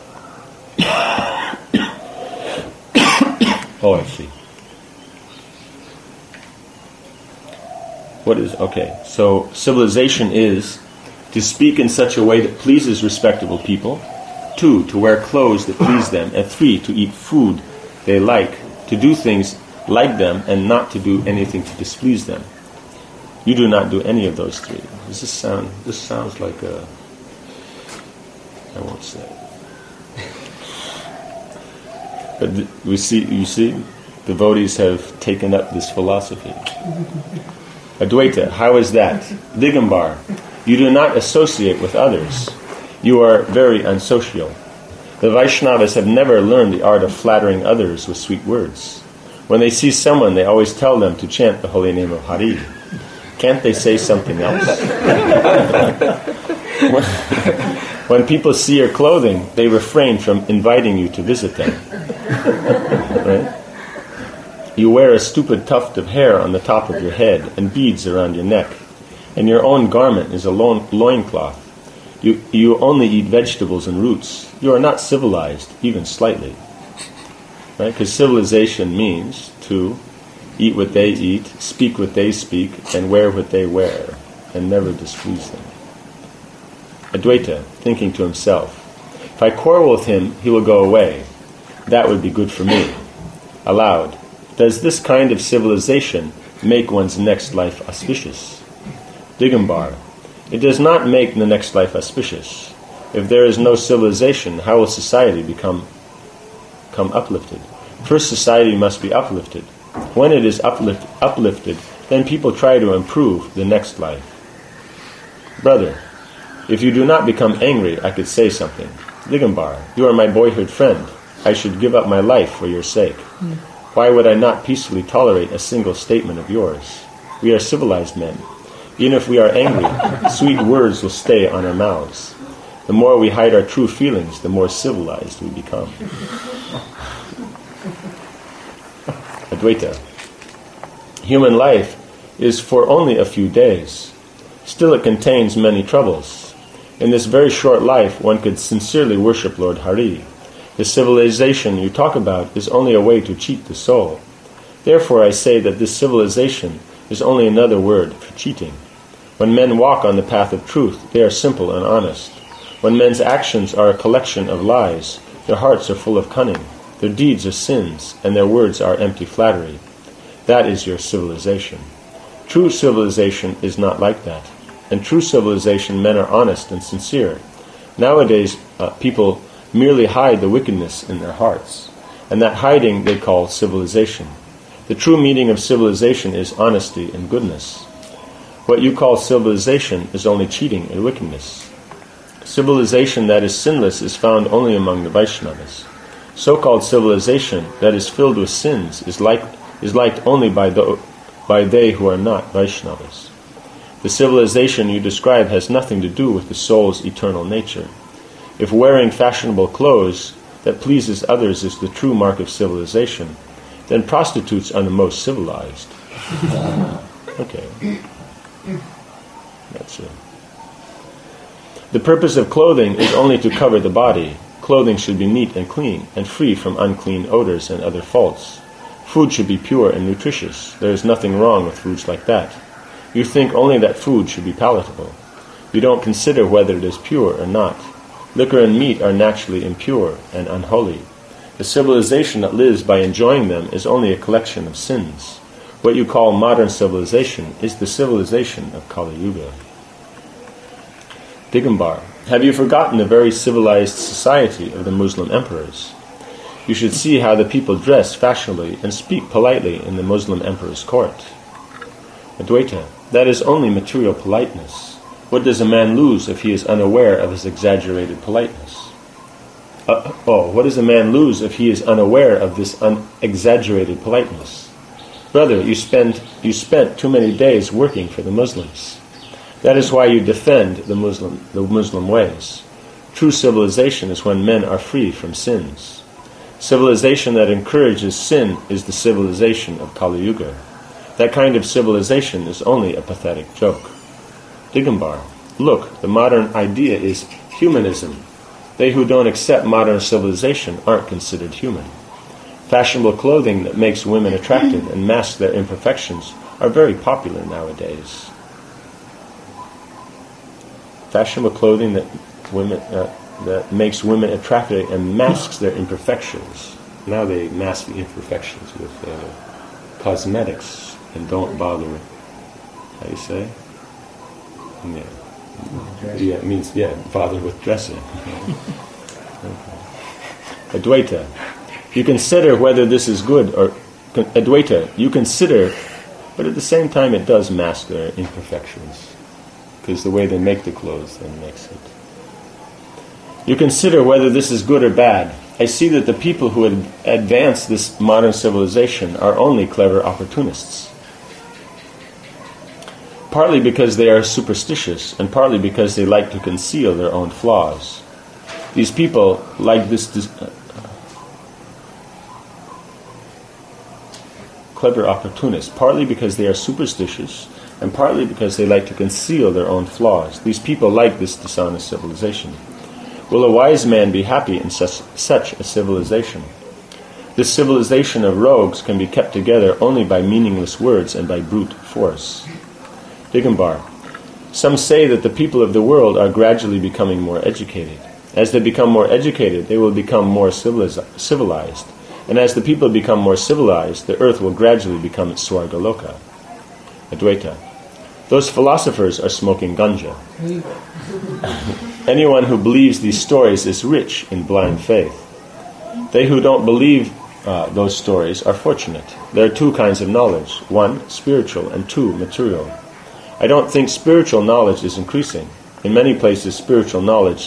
oh, I see. What is... Okay, so civilization is to speak in such a way that pleases respectable people, two, to wear clothes that please them, and three, to eat food they like, to do things like them, and not to do anything to displease them. You do not do any of those three. Does this sound... This sounds like a... I won't say. But th- we see, you see, devotees have taken up this philosophy. Advaita, how is that? Digambar, you do not associate with others. You are very unsocial. The Vaishnavas have never learned the art of flattering others with sweet words. When they see someone, they always tell them to chant the holy name of Hari. Can't they say something else? when, when people see your clothing, they refrain from inviting you to visit them. Right? You wear a stupid tuft of hair on the top of your head and beads around your neck, and your own garment is a loin- loincloth. You, you only eat vegetables and roots. You are not civilized, even slightly. Right? Because civilization means to eat what they eat, speak what they speak, and wear what they wear, and never displease them. Advaita, thinking to himself, if I quarrel with him, he will go away. That would be good for me. Aloud, does this kind of civilization make one's next life auspicious? Digambar, it does not make the next life auspicious. If there is no civilization, how will society become, become uplifted? First, society must be uplifted. When it is uplift, uplifted, then people try to improve the next life. Brother, if you do not become angry, I could say something. Digambar, you are my boyhood friend. I should give up my life for your sake. Mm. Why would I not peacefully tolerate a single statement of yours? We are civilized men. Even if we are angry, sweet words will stay on our mouths. The more we hide our true feelings, the more civilized we become. Advaita. Human life is for only a few days. Still it contains many troubles. In this very short life, one could sincerely worship Lord Hari. The civilization you talk about is only a way to cheat the soul. Therefore I say that this civilization is only another word for cheating. When men walk on the path of truth, they are simple and honest. When men's actions are a collection of lies, their hearts are full of cunning, their deeds are sins, and their words are empty flattery. That is your civilization. True civilization is not like that. In true civilization, men are honest and sincere. Nowadays, uh, people merely hide the wickedness in their hearts, and that hiding they call civilization. The true meaning of civilization is honesty and goodness. What you call civilization is only cheating and wickedness. Civilization that is sinless is found only among the Vaishnavas. So-called civilization that is filled with sins is like is liked only by the, by they who are not Vaishnavas. The civilization you describe has nothing to do with the soul's eternal nature. If wearing fashionable clothes that pleases others is the true mark of civilization, then prostitutes are the most civilized. Okay. That's it. The purpose of clothing is only to cover the body. Clothing should be neat and clean, and free from unclean odors and other faults. Food should be pure and nutritious. There is nothing wrong with foods like that. You think only that food should be palatable. You don't consider whether it is pure or not. Liquor and meat are naturally impure and unholy. The civilization that lives by enjoying them is only a collection of sins. What you call modern civilization is the civilization of Kali Yuga. Digambar, have you forgotten the very civilized society of the Muslim emperors? You should see how the people dress fashionably and speak politely in the Muslim emperor's court. Advaita, that is only material politeness. What does a man lose if he is unaware of his exaggerated politeness? Uh, oh, what does a man lose if he is unaware of this un- exaggerated politeness? Brother, you spend you spent too many days working for the Muslims. That is why you defend the Muslim the Muslim ways. True civilization is when men are free from sins. Civilization that encourages sin is the civilization of Kali Yuga. That kind of civilization is only a pathetic joke. Digambar. Look, the modern idea is humanism. They who don't accept modern civilization aren't considered human. Fashionable clothing that makes women attractive and masks their imperfections are very popular nowadays. Fashionable clothing that women uh, that makes women attractive and masks their imperfections. Now they mask the imperfections with uh, cosmetics and don't bother. How do you say? Yeah, yeah, it means yeah, bother with dressing. Okay. Advaita. You consider whether this is good or Advaita. You consider, but at the same time it does mask their imperfections, because the way they make the clothes then makes it. You consider whether this is good or bad. I see that the people who ad- advance this modern civilization are only clever opportunists. Partly because they are superstitious, and partly because they like to conceal their own flaws. These people like this dis- uh, clever opportunists, partly because they are superstitious, and partly because they like to conceal their own flaws. These people like this dishonest civilization. Will a wise man be happy in such, such a civilization? This civilization of rogues can be kept together only by meaningless words and by brute force. Digambar. Some say that the people of the world are gradually becoming more educated. As they become more educated, they will become more civiliz- civilized. And as the people become more civilized, the earth will gradually become Swargaloka. Advaita. Those philosophers are smoking ganja. Anyone who believes these stories is rich in blind faith. They who don't believe uh, those stories are fortunate. There are two kinds of knowledge. One, spiritual, and two, material. I don't think spiritual knowledge is increasing. In many places, spiritual knowledge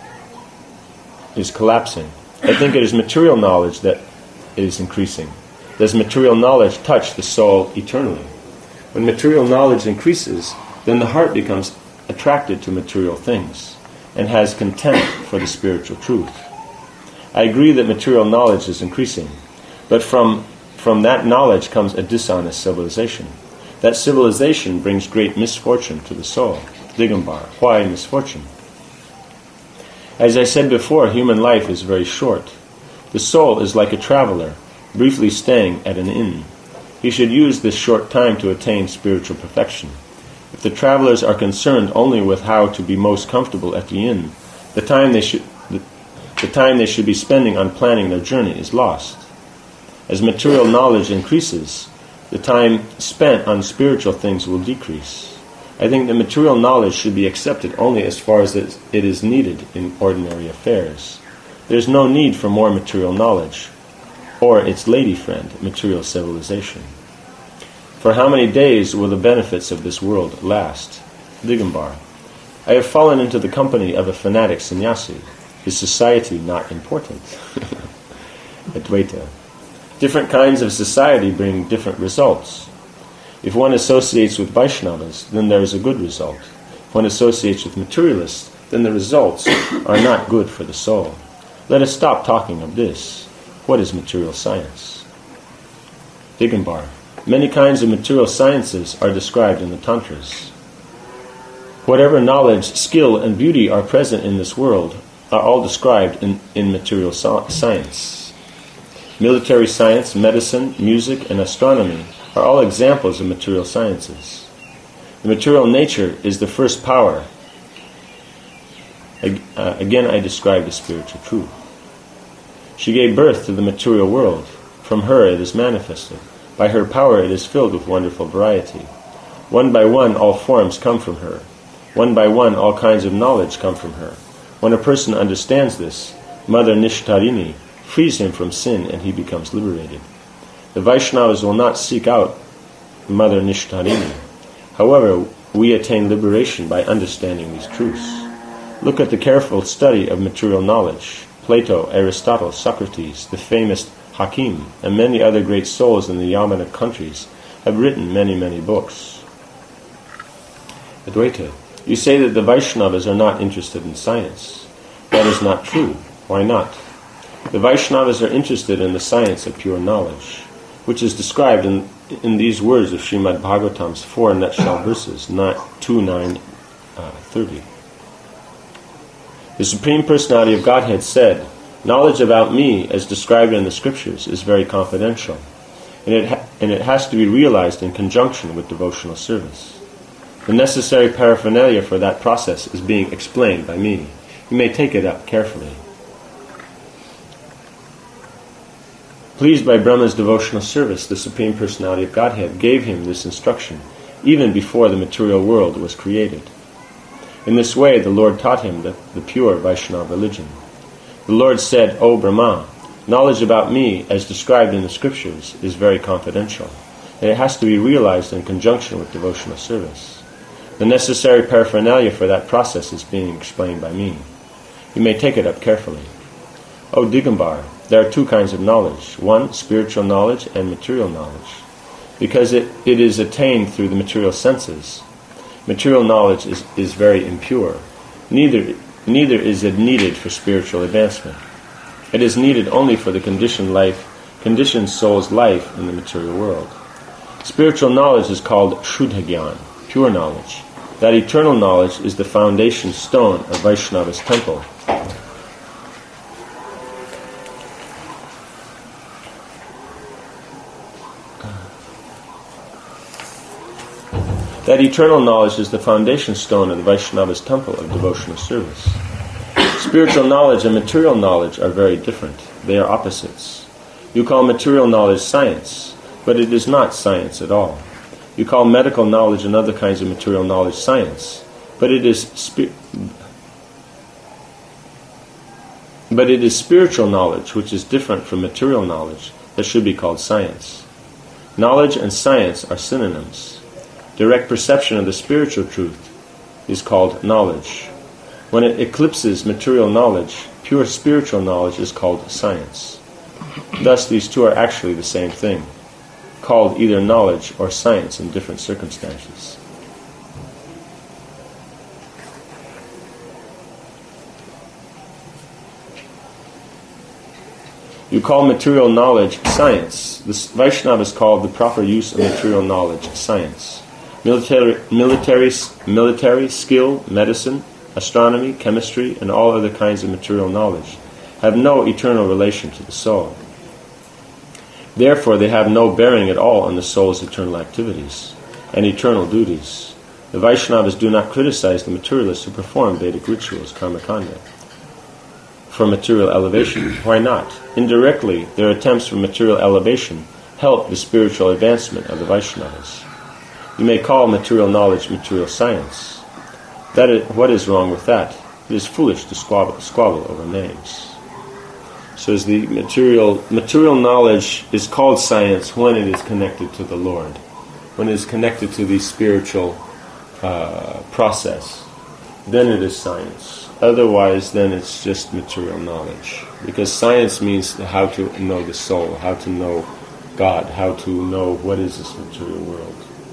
is collapsing. I think it is material knowledge that is increasing. Does material knowledge touch the soul eternally? When material knowledge increases, then the heart becomes attracted to material things and has contempt for the spiritual truth. I agree that material knowledge is increasing, but from, from that knowledge comes a dishonest civilization. That civilization brings great misfortune to the soul. Digambar. Why misfortune? As I said before, human life is very short. The soul is like a traveler, briefly staying at an inn. He should use this short time to attain spiritual perfection. If the travelers are concerned only with how to be most comfortable at the inn, the time they should the, the time they should be spending on planning their journey is lost. As material knowledge increases, the time spent on spiritual things will decrease. I think that material knowledge should be accepted only as far as it is needed in ordinary affairs. There is no need for more material knowledge, or its lady friend, material civilization. For how many days will the benefits of this world last? Digambar. I have fallen into the company of a fanatic sannyasi. Is society not important? Advaita. Different kinds of society bring different results. If one associates with Vaishnavas, then there is a good result. If one associates with materialists, then the results are not good for the soul. Let us stop talking of this. What is material science? Digambar. Many kinds of material sciences are described in the Tantras. Whatever knowledge, skill, and beauty are present in this world are all described in, in material so- science. Military science, medicine, music, and astronomy are all examples of material sciences. The material nature is the first power. Uh, again, I describe the spiritual truth. She gave birth to the material world. From her it is manifested. By her power it is filled with wonderful variety. One by one all forms come from her. One by one all kinds of knowledge come from her. When a person understands this, Mother Nishtarini frees him from sin and he becomes liberated. The Vaishnavas will not seek out Mother Nishtarini. However, we attain liberation by understanding these truths. Look at the careful study of material knowledge. Plato, Aristotle, Socrates, the famous Hakim, and many other great souls in the Yamana countries have written many, many books. Advaita, you say that the Vaishnavas are not interested in science. That is not true. Why not? The Vaishnavas are interested in the science of pure knowledge, which is described in, in these words of Srimad Bhagavatam's four nutshell verses, two, nine, uh, thirty. The Supreme Personality of Godhead said, "Knowledge about me, as described in the Scriptures, is very confidential, and it, ha- and it has to be realized in conjunction with devotional service. The necessary paraphernalia for that process is being explained by me. You may take it up carefully." Pleased by Brahma's devotional service, the Supreme Personality of Godhead gave him this instruction, even before the material world was created. In this way, the Lord taught him the, the pure Vaishnava religion. The Lord said, "O Brahma, knowledge about me, as described in the Scriptures, is very confidential, and it has to be realized in conjunction with devotional service. The necessary paraphernalia for that process is being explained by me. You may take it up carefully. O Digambar, there are two kinds of knowledge. One, spiritual knowledge, and material knowledge. Because it, it is attained through the material senses, material knowledge is, is very impure. Neither, neither is it needed for spiritual advancement. It is needed only for the conditioned life, conditioned soul's life in the material world. Spiritual knowledge is called Shuddha Gyan, pure knowledge. That eternal knowledge is the foundation stone of Vaishnava's temple. That eternal knowledge is the foundation stone of the Vaishnava's temple of devotional service. Spiritual knowledge and material knowledge are very different. They are opposites. You call material knowledge science, but it is not science at all. You call medical knowledge and other kinds of material knowledge science, but it is spi- but it is spiritual knowledge, which is different from material knowledge, that should be called science. Knowledge and science are synonyms. Direct perception of the spiritual truth is called knowledge. When it eclipses material knowledge, pure spiritual knowledge is called science. Thus, these two are actually the same thing, called either knowledge or science in different circumstances. You call material knowledge science. The Vaishnavas call the proper use of material knowledge science. Military, military, military skill, medicine, astronomy, chemistry, and all other kinds of material knowledge have no eternal relation to the soul. Therefore, they have no bearing at all on the soul's eternal activities and eternal duties. The Vaishnavas do not criticize the materialists who perform Vedic rituals, karmakanda, for material elevation. Why not? Indirectly, their attempts for material elevation help the spiritual advancement of the Vaishnavas. You may call material knowledge material science. That is, what is wrong with that? It is foolish to squabble, squabble over names. So as the material material knowledge is called science when it is connected to the Lord, when it is connected to the spiritual uh, process, then it is science. Otherwise, then it's just material knowledge. Because science means how to know the soul, how to know God, how to know what is this material world.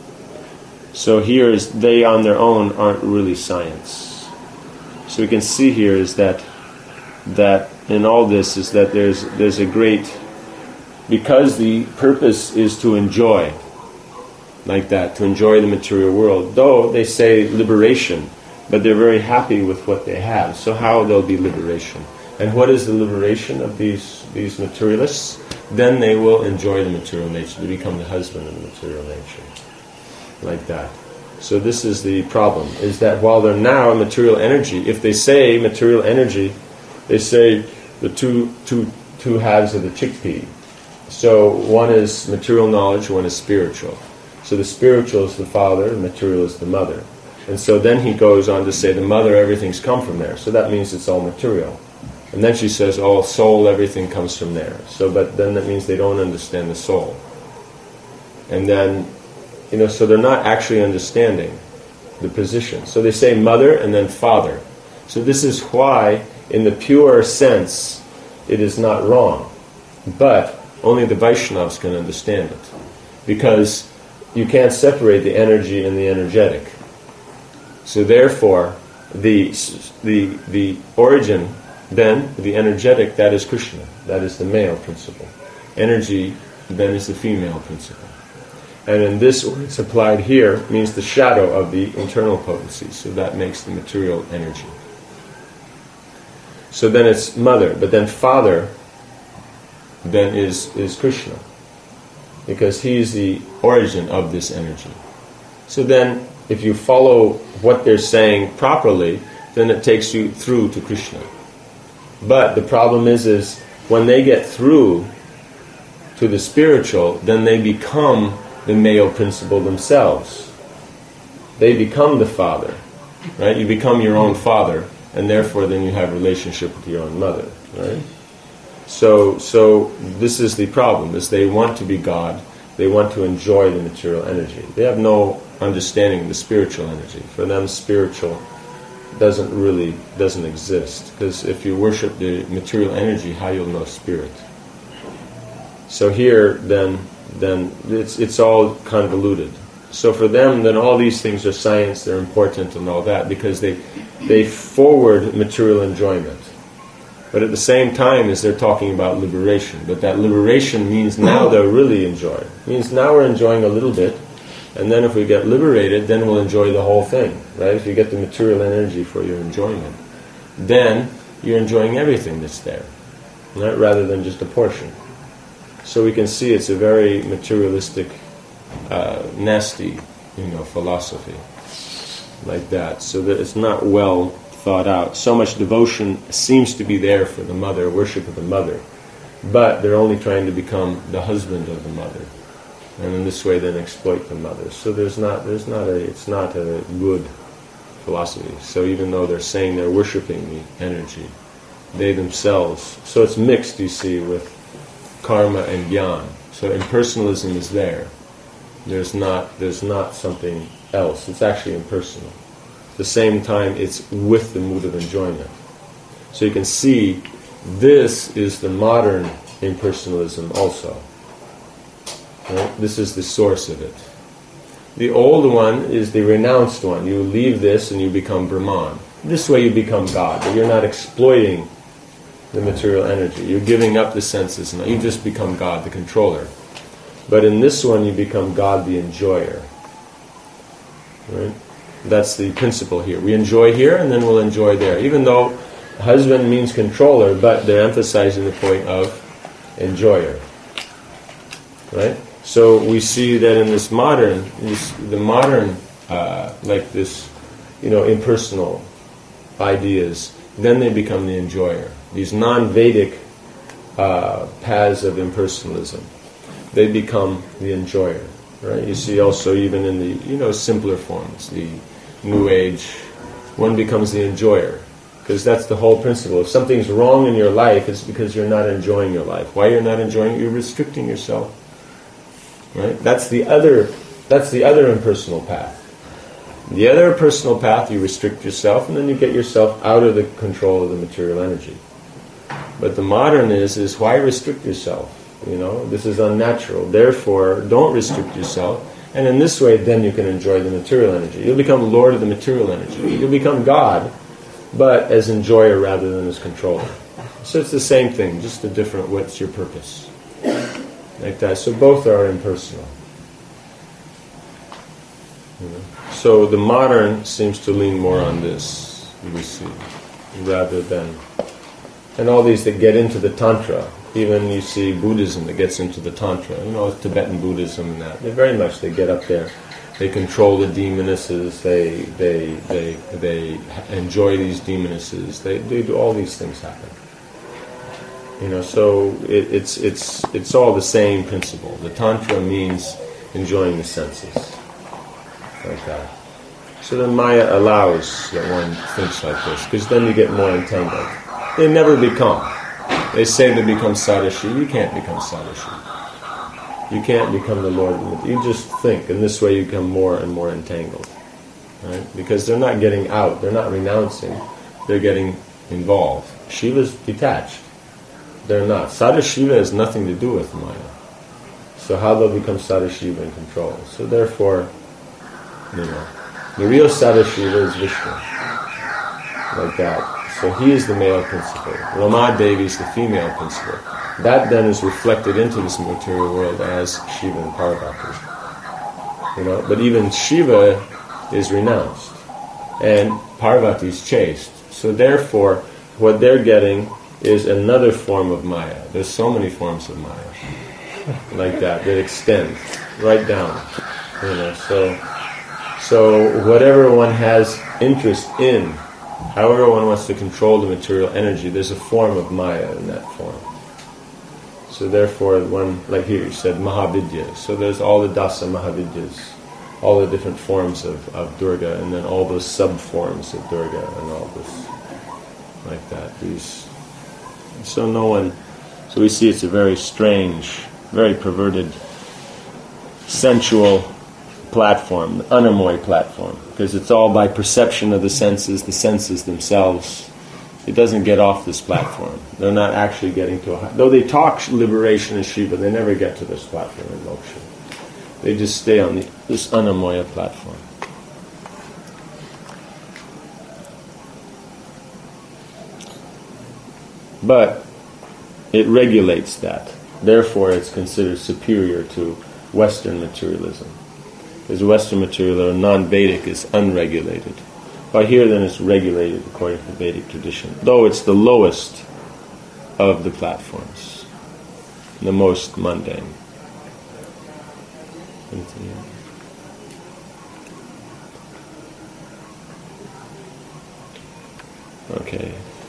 So here is they on their own aren't really science. So we can see here is that that in all this is that there's there's a great, because the purpose is to enjoy, like that, to enjoy the material world. Though they say liberation, but they're very happy with what they have. So how there'll be liberation? And what is the liberation of these these materialists? Then they will enjoy the material nature. They become the husband of the material nature. Like that. So this is the problem, is that while they're now material energy, if they say material energy, they say the two two two halves of the chickpea. So one is material knowledge, one is spiritual. So the spiritual is the father, the material is the mother. And so then he goes on to say the mother, everything's come from there. So that means it's all material. And then she says, oh, soul, everything comes from there. So, but then that means they don't understand the soul. And then You know, so they're not actually understanding the position. So they say mother and then father. So this is why, in the pure sense, it is not wrong. But only the Vaishnavas can understand it. Because you can't separate the energy and the energetic. So therefore, the the the origin, then, the energetic, that is Krishna. That is the male principle. Energy, then, is the female principle. And in this, when it's applied here, means the shadow of the internal potency. So that makes the material energy. So then it's mother, but then father then is, is Krishna, because he's the origin of this energy. So then, if you follow what they're saying properly, then it takes you through to Krishna. But the problem is, is when they get through to the spiritual, then they become the male principle themselves. They become the father, right? You become your own father, and therefore then you have a relationship with your own mother, right? So, so this is the problem: is they want to be God, they want to enjoy the material energy. They have no understanding of the spiritual energy. For them, spiritual doesn't really doesn't exist, because if you worship the material energy, how you'll know spirit? So here, then, then it's it's all convoluted. So for them, then all these things are science, they're important and all that, because they they forward material enjoyment. But at the same time as they're talking about liberation. But that liberation means now they're really enjoying. It means now we're enjoying a little bit, and then if we get liberated, then we'll enjoy the whole thing, right? If you get the material energy for your enjoyment, then you're enjoying everything that's there, right? Rather than just a portion. So we can see it's a very materialistic, uh, nasty, you know, philosophy like that. So that it's not well thought out. So much devotion seems to be there for the mother, worship of the mother, but they're only trying to become the husband of the mother, and in this way then exploit the mother. So there's not, there's not a, it's not a good philosophy. So even though they're saying they're worshiping the energy, they themselves, so it's mixed, you see, with karma and jnana. So impersonalism is there. There's not, there's not something else. It's actually impersonal. At the same time, it's with the mood of enjoyment. So you can see this is the modern impersonalism also. Right? This is the source of it. The old one is the renounced one. You leave this and you become Brahman. This way you become God, but you're not exploiting the material energy. You're giving up the senses. And you just become God, the controller. But in this one you become God, the enjoyer. Right? That's the principle here. We enjoy here and then we'll enjoy there. Even though husband means controller, but they're emphasizing the point of enjoyer. Right? So we see that in this modern, this, the modern, uh, like this, you know, impersonal ideas, then they become the enjoyer. These non-Vedic uh, paths of impersonalism, they become the enjoyer. Right? You see also even in the, you know, simpler forms, the New Age, one becomes the enjoyer, because that's the whole principle. If something's wrong in your life, it's because you're not enjoying your life. Why you're not enjoying it? You're restricting yourself. Right? That's the other. That's the other impersonal path. The other personal path, you restrict yourself, and then you get yourself out of the control of the material energy. But the modern is is why restrict yourself? You know, this is unnatural. Therefore, don't restrict yourself. And in this way, then you can enjoy the material energy. You'll become Lord of the material energy. You'll become God, but as enjoyer rather than as controller. So it's the same thing, just a different, what's your purpose? Like that. So both are impersonal. You know? So the modern seems to lean more on this, we see, rather than... And all these that get into the Tantra, even you see Buddhism that gets into the Tantra, you know, Tibetan Buddhism and that. They very much, they get up there, they control the demonesses, they they they they enjoy these demonesses, they, they do all these things happen. You know, so it, it's it's it's all the same principle. The Tantra means enjoying the senses. Like that. So then Maya allows that one thinks like this, because then you get more entangled. They never become. They say to become Sadashi. You can't become Sadashi. You can't become the Lord. You just think, and this way you become more and more entangled. Right? Because they're not getting out. They're not renouncing. They're getting involved. Shiva's detached. They're not. Sadashiva has nothing to do with Maya. So how they'll become Sadashiva in control? So therefore, you know, the real Sadashiva is Vishnu. Like that. So he is the male principle. Rama Devi is the female principle. That then is reflected into this material world as Shiva and Parvati. You know, but even Shiva is renounced, and Parvati is chaste. So therefore, what they're getting is another form of Maya. There's so many forms of Maya, like that, that extend right down. You know, so so whatever one has interest in, however one wants to control the material energy, there's a form of Maya in that form. So therefore, one, like here you said, Mahavidya. So there's all the Dasa Mahavidyas, all the different forms of, of Durga, and then all those sub-forms of Durga, and all this, like that. These, so no one, so we see it's a very strange, very perverted, sensual platform, the Anamoy platform, because it's all by perception of the senses, the senses themselves. It doesn't get off this platform. They're not actually getting to a high... Though they talk liberation and Shiva, they never get to this platform of moksha. They just stay on the, this Anamoya platform. But it regulates that. Therefore, it's considered superior to Western materialism. Because Western materialism, non-Vedic, is unregulated. By here, then, it's regulated according to the Vedic tradition, though it's the lowest of the platforms, the most mundane. Okay.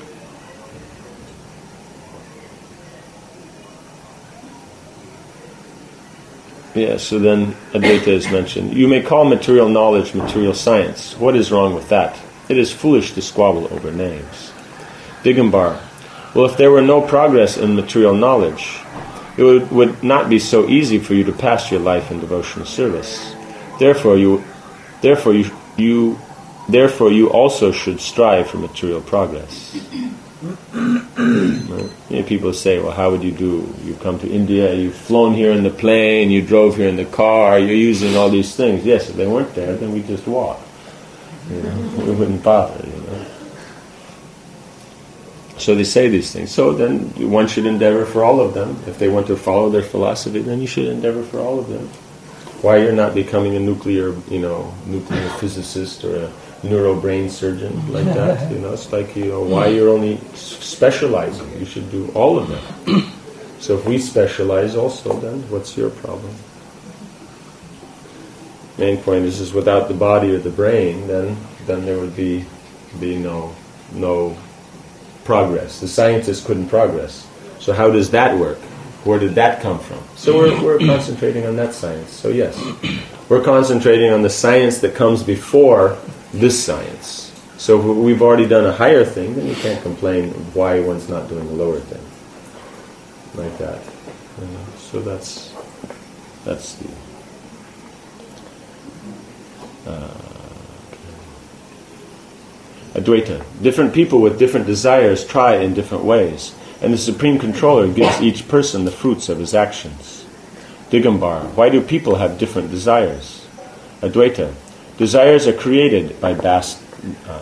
Yeah, so then Advaita is mentioned. You may call material knowledge material science. What is wrong with that? It is foolish to squabble over names. Digambar. Well, if there were no progress in material knowledge, it would, would not be so easy for you to pass your life in devotional service. Therefore, you, therefore you, you, therefore you also should strive for material progress. Right? You know, people say, well, how would you do? You come to India, you've flown here in the plane, you drove here in the car, you're using all these things. Yes, if they weren't there, then we just walk. You know, we wouldn't bother, you know. So they say these things. So then one should endeavor for all of them. If they want to follow their philosophy, then you should endeavor for all of them. Why you're not becoming a nuclear, you know, nuclear physicist or a neuro brain surgeon like that, you know, it's like, you know, why you're only specializing. You should do all of them. So if we specialize also, then what's your problem? Main point is, is without the body or the brain, then then there would be be no no progress. The scientists couldn't progress. So how does that work? Where did that come from? So we're we're concentrating on that science. So yes, we're concentrating on the science that comes before this science. So if we've already done a higher thing, then you can't complain why one's not doing a lower thing. Like that. You know, so that's that's the uh, okay. Advaita. Different people with different desires try in different ways, and the Supreme Controller gives each person the fruits of his actions. Digambar. Why do people have different desires? Advaita. Desires are created by past... Uh,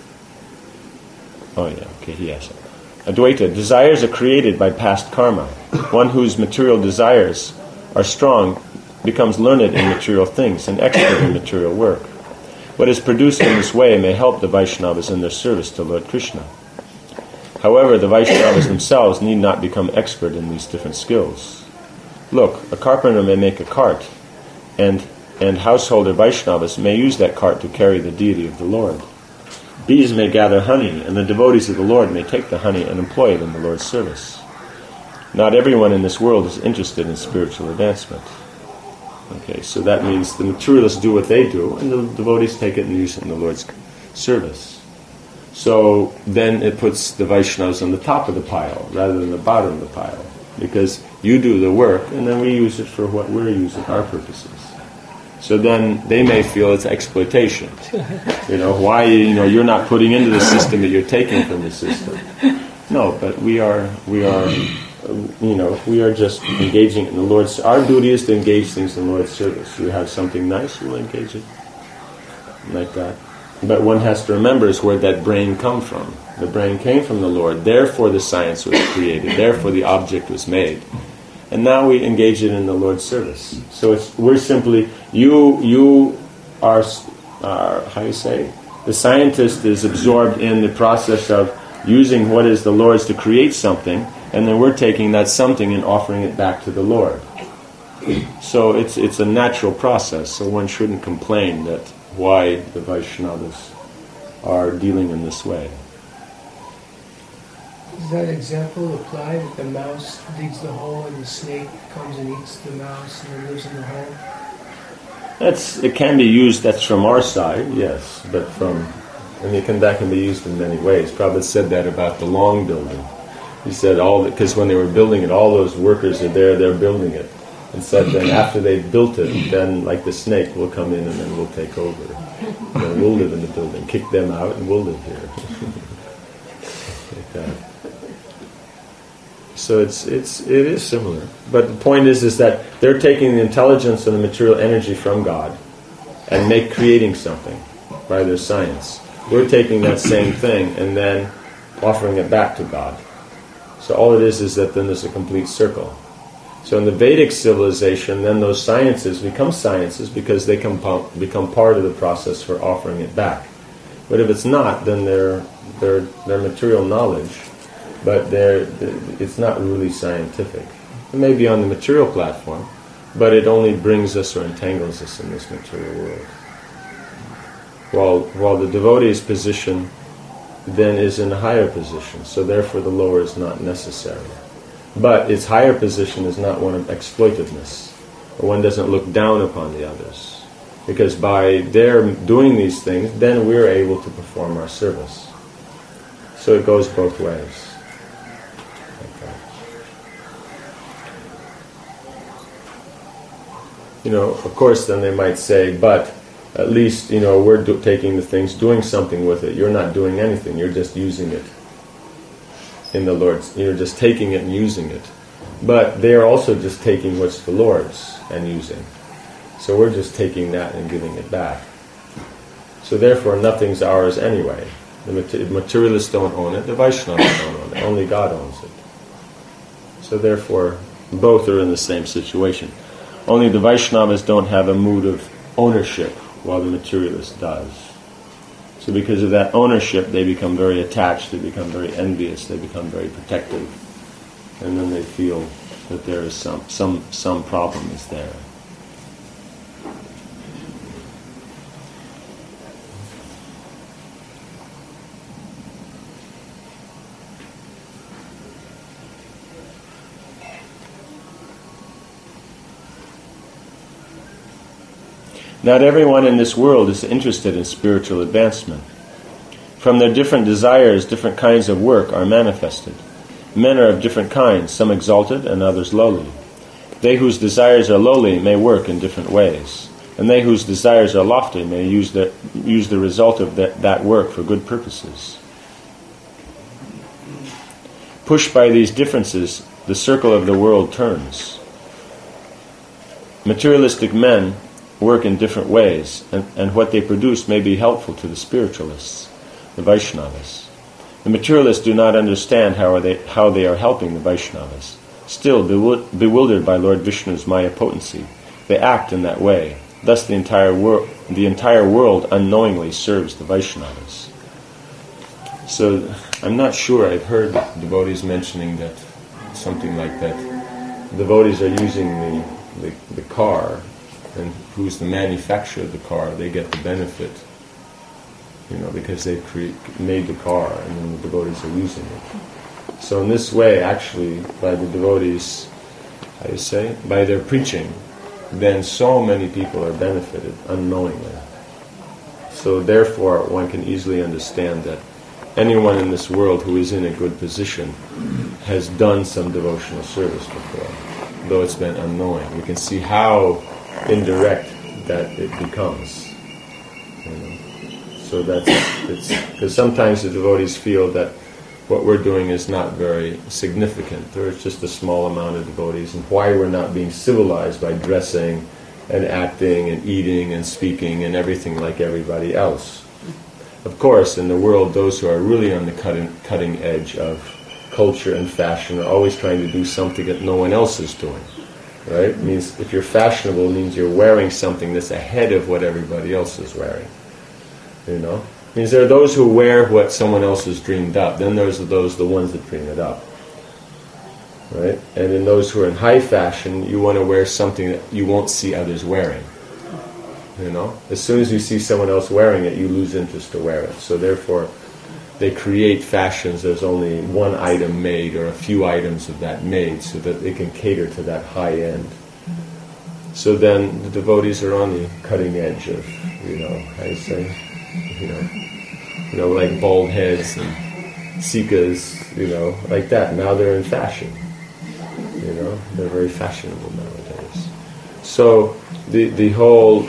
oh yeah, okay, he has it. Advaita. Desires are created by past karma. One whose material desires are strong becomes learned in material things and expert in material work. What is produced in this way may help the Vaishnavas in their service to Lord Krishna. However, the Vaishnavas themselves need not become expert in these different skills. Look, a carpenter may make a cart, and and householder Vaishnavas may use that cart to carry the deity of the Lord. Bees may gather honey, and the devotees of the Lord may take the honey and employ it in the Lord's service. Not everyone in this world is interested in spiritual advancement. Okay, so that means the materialists do what they do, and the devotees take it and use it in the Lord's service. So then it puts the Vaishnavas on the top of the pile rather than the bottom of the pile, because you do the work, and then we use it for what we're using, our purposes. So then they may feel it's exploitation. You know, why, you know, you're not putting into the system that you're taking from the system. No, but we are, we are, you know, we are just engaging in the Lord's, our duty is to engage things in the Lord's service. You have something nice, we'll engage it. Like that. But one has to remember is where that brain come from. The brain came from the Lord, therefore the science was created, therefore the object was made. and now we engage it in the Lord's service. So it's we're simply you you are, are how do you say? The scientist is absorbed in the process of using what is the Lord's to create something, and then we're taking that something and offering it back to the Lord. So it's it's a natural process. So one shouldn't complain that why the Vaishnavas are dealing in this way. Does that example apply that the mouse digs the hole and the snake comes and eats the mouse and then lives in the hole? That's it can be used. That's from our side, yes, but from and it can that can be used in many ways. Prabhupada said that about the Long building. He said all because when they were building it, all those workers are there. They're building it, and said then after they've built it, then like the snake will come in and then we'll take over. And then we'll live in the building. Kick them out and we'll live here. Like that. So it's it's it is similar, but the point is is that they're taking the intelligence and the material energy from God and make creating something by their science. We're taking that same thing and then offering it back to God. So all it is is that then there's a complete circle. So in the Vedic civilization, then those sciences become sciences because they come become part of the process for offering it back. But if it's not, then they're they're they're material knowledge. But they're, it's not really scientific. It may be on the material platform, but it only brings us or entangles us in this material world. While while the devotee's position then is in a higher position, so therefore the lower is not necessary. But its higher position is not one of exploitiveness, or one doesn't look down upon the others. Because by their doing these things, then we're able to perform our service. So it goes both ways. You know, of course, then they might say, but at least, you know, we're do- taking the things, doing something with it. You're not doing anything. You're just using it in the Lord's. You're just taking it and using it. But they are also just taking what's the Lord's and using. So we're just taking that and giving it back. So therefore, nothing's ours anyway. The mater- materialists don't own it. The Vaishnavas don't own it. Only God owns it. So therefore, both are in the same situation. Only the Vaishnavas don't have a mood of ownership, while the materialist does. So because of that ownership, they become very attached, they become very envious, they become very protective. And then they feel that there is some, some, some problem is there. Not everyone in this world is interested in spiritual advancement. From their different desires, different kinds of work are manifested. Men are of different kinds, some exalted and others lowly. They whose desires are lowly may work in different ways, and they whose desires are lofty may use the, use the result of that, that work for good purposes. Pushed by these differences, the circle of the world turns. Materialistic men work in different ways, and, and what they produce may be helpful to the spiritualists, the Vaishnavas. The materialists do not understand how, are they, how they are helping the Vaishnavas. Still, bewil- bewildered by Lord Vishnu's Maya potency, they act in that way. Thus the entire, wor- the entire world unknowingly serves the Vaishnavas. So, I'm not sure, I've heard devotees mentioning that, something like that, devotees are using the, the, the car, and who's the manufacturer of the car, they get the benefit, you know, because they've cre- made the car and then the devotees are using it. So in this way, actually, by the devotees, how do you say, by their preaching, then so many people are benefited unknowingly. So therefore, one can easily understand that anyone in this world who is in a good position has done some devotional service before, though it's been unknowing. We can see how indirect that it becomes, you know. So that's it's because sometimes the devotees feel that what we're doing is not very significant, or it's just a small amount of devotees, and why we're not being civilized by dressing and acting and eating and speaking and everything like everybody else. Of course, in the world, those who are really on the cutting cutting edge of culture and fashion are always trying to do something that no one else is doing. Right? It means if you're fashionable, it means you're wearing something that's ahead of what everybody else is wearing. You know? It means there are those who wear what someone else has dreamed up. Then there's those, the ones that dream it up. Right? And in those who are in high fashion, you want to wear something that you won't see others wearing. You know? As soon as you see someone else wearing it, you lose interest to wear it. So therefore, they create fashions. There's only one item made or a few items of that made so that they can cater to that high end. So then the devotees are on the cutting edge of, you know, how do you say, you know, you know, like bald heads and sikas, you know, like that. Now they're in fashion. You know, they're very fashionable nowadays. So the the whole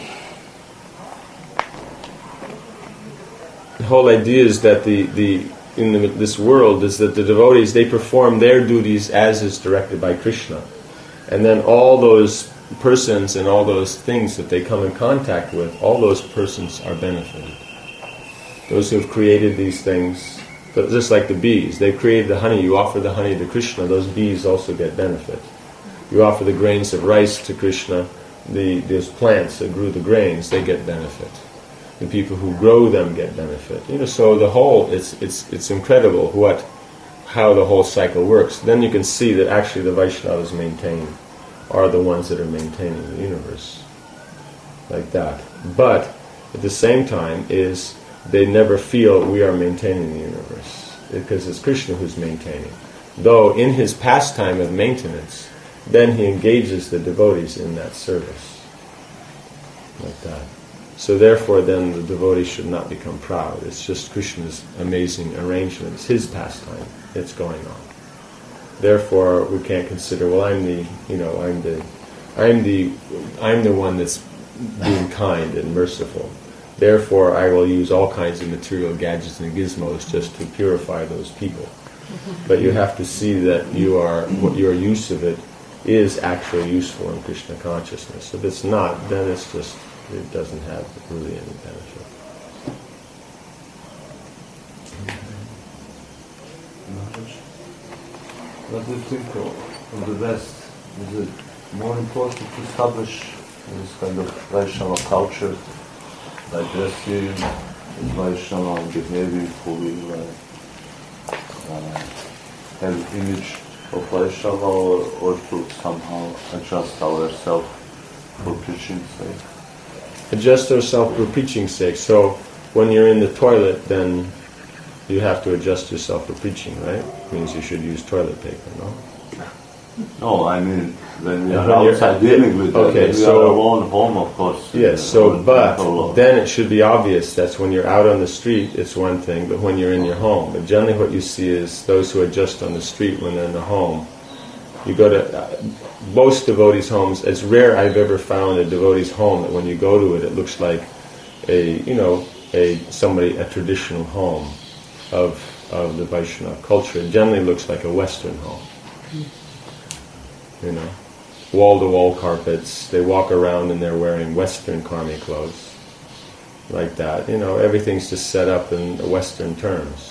the whole idea is that the the in the, this world is that the devotees, they perform their duties as is directed by Krishna, and then all those persons and all those things that they come in contact with, all those persons are benefited. Those who have created these things, just like the bees, they've created the honey. You offer the honey to Krishna, those bees also get benefit. You offer the grains of rice to Krishna, the those plants that grew the grains, they get benefit. The people who grow them get benefit. You know, so the whole, it's it's it's incredible what how the whole cycle works. Then you can see that actually the Vaishnavas maintain are the ones that are maintaining the universe, like that. But at the same time is they never feel we are maintaining the universe, because it's Krishna who's maintaining. Though in his pastime of maintenance, then he engages the devotees in that service, like that. So therefore then the devotees should not become proud. It's just Krishna's amazing arrangement. It's his pastime that's going on. Therefore we can't consider, well, I'm the, you know, I'm the, I'm the, I'm the one that's being kind and merciful. Therefore I will use all kinds of material gadgets and gizmos just to purify those people. But you have to see that you are, what your use of it is actually useful in Krishna consciousness. If it's not, then it's just, it doesn't have really any benefit. What do you think of, of the West? Is it more important to establish this kind of Vaishnava culture, like dressing, Vaishnava behavior, fully like, uh, have image of Vaishnava, or, or to somehow adjust ourselves for preaching sake? Adjust ourselves for preaching sake. So when you're in the toilet, then you have to adjust yourself for preaching, right? It means you should use toilet paper, no? No, I mean, when we And are when outside you're- dealing with okay, that, when we so- are alone home, of course. Yes, uh, so, or but alone. then it should be obvious. That's when you're out on the street, it's one thing, but when you're in your home. But generally what you see is those who are just on the street when they're in the home. You go to, uh, most devotees' homes, it's rare I've ever found a devotee's home that when you go to it, it looks like a, you know, a somebody, a traditional home of of the Vaishnava culture. It generally looks like a Western home. You know, wall-to-wall carpets. They walk around and they're wearing Western karmi clothes, like that. You know, everything's just set up in Western terms,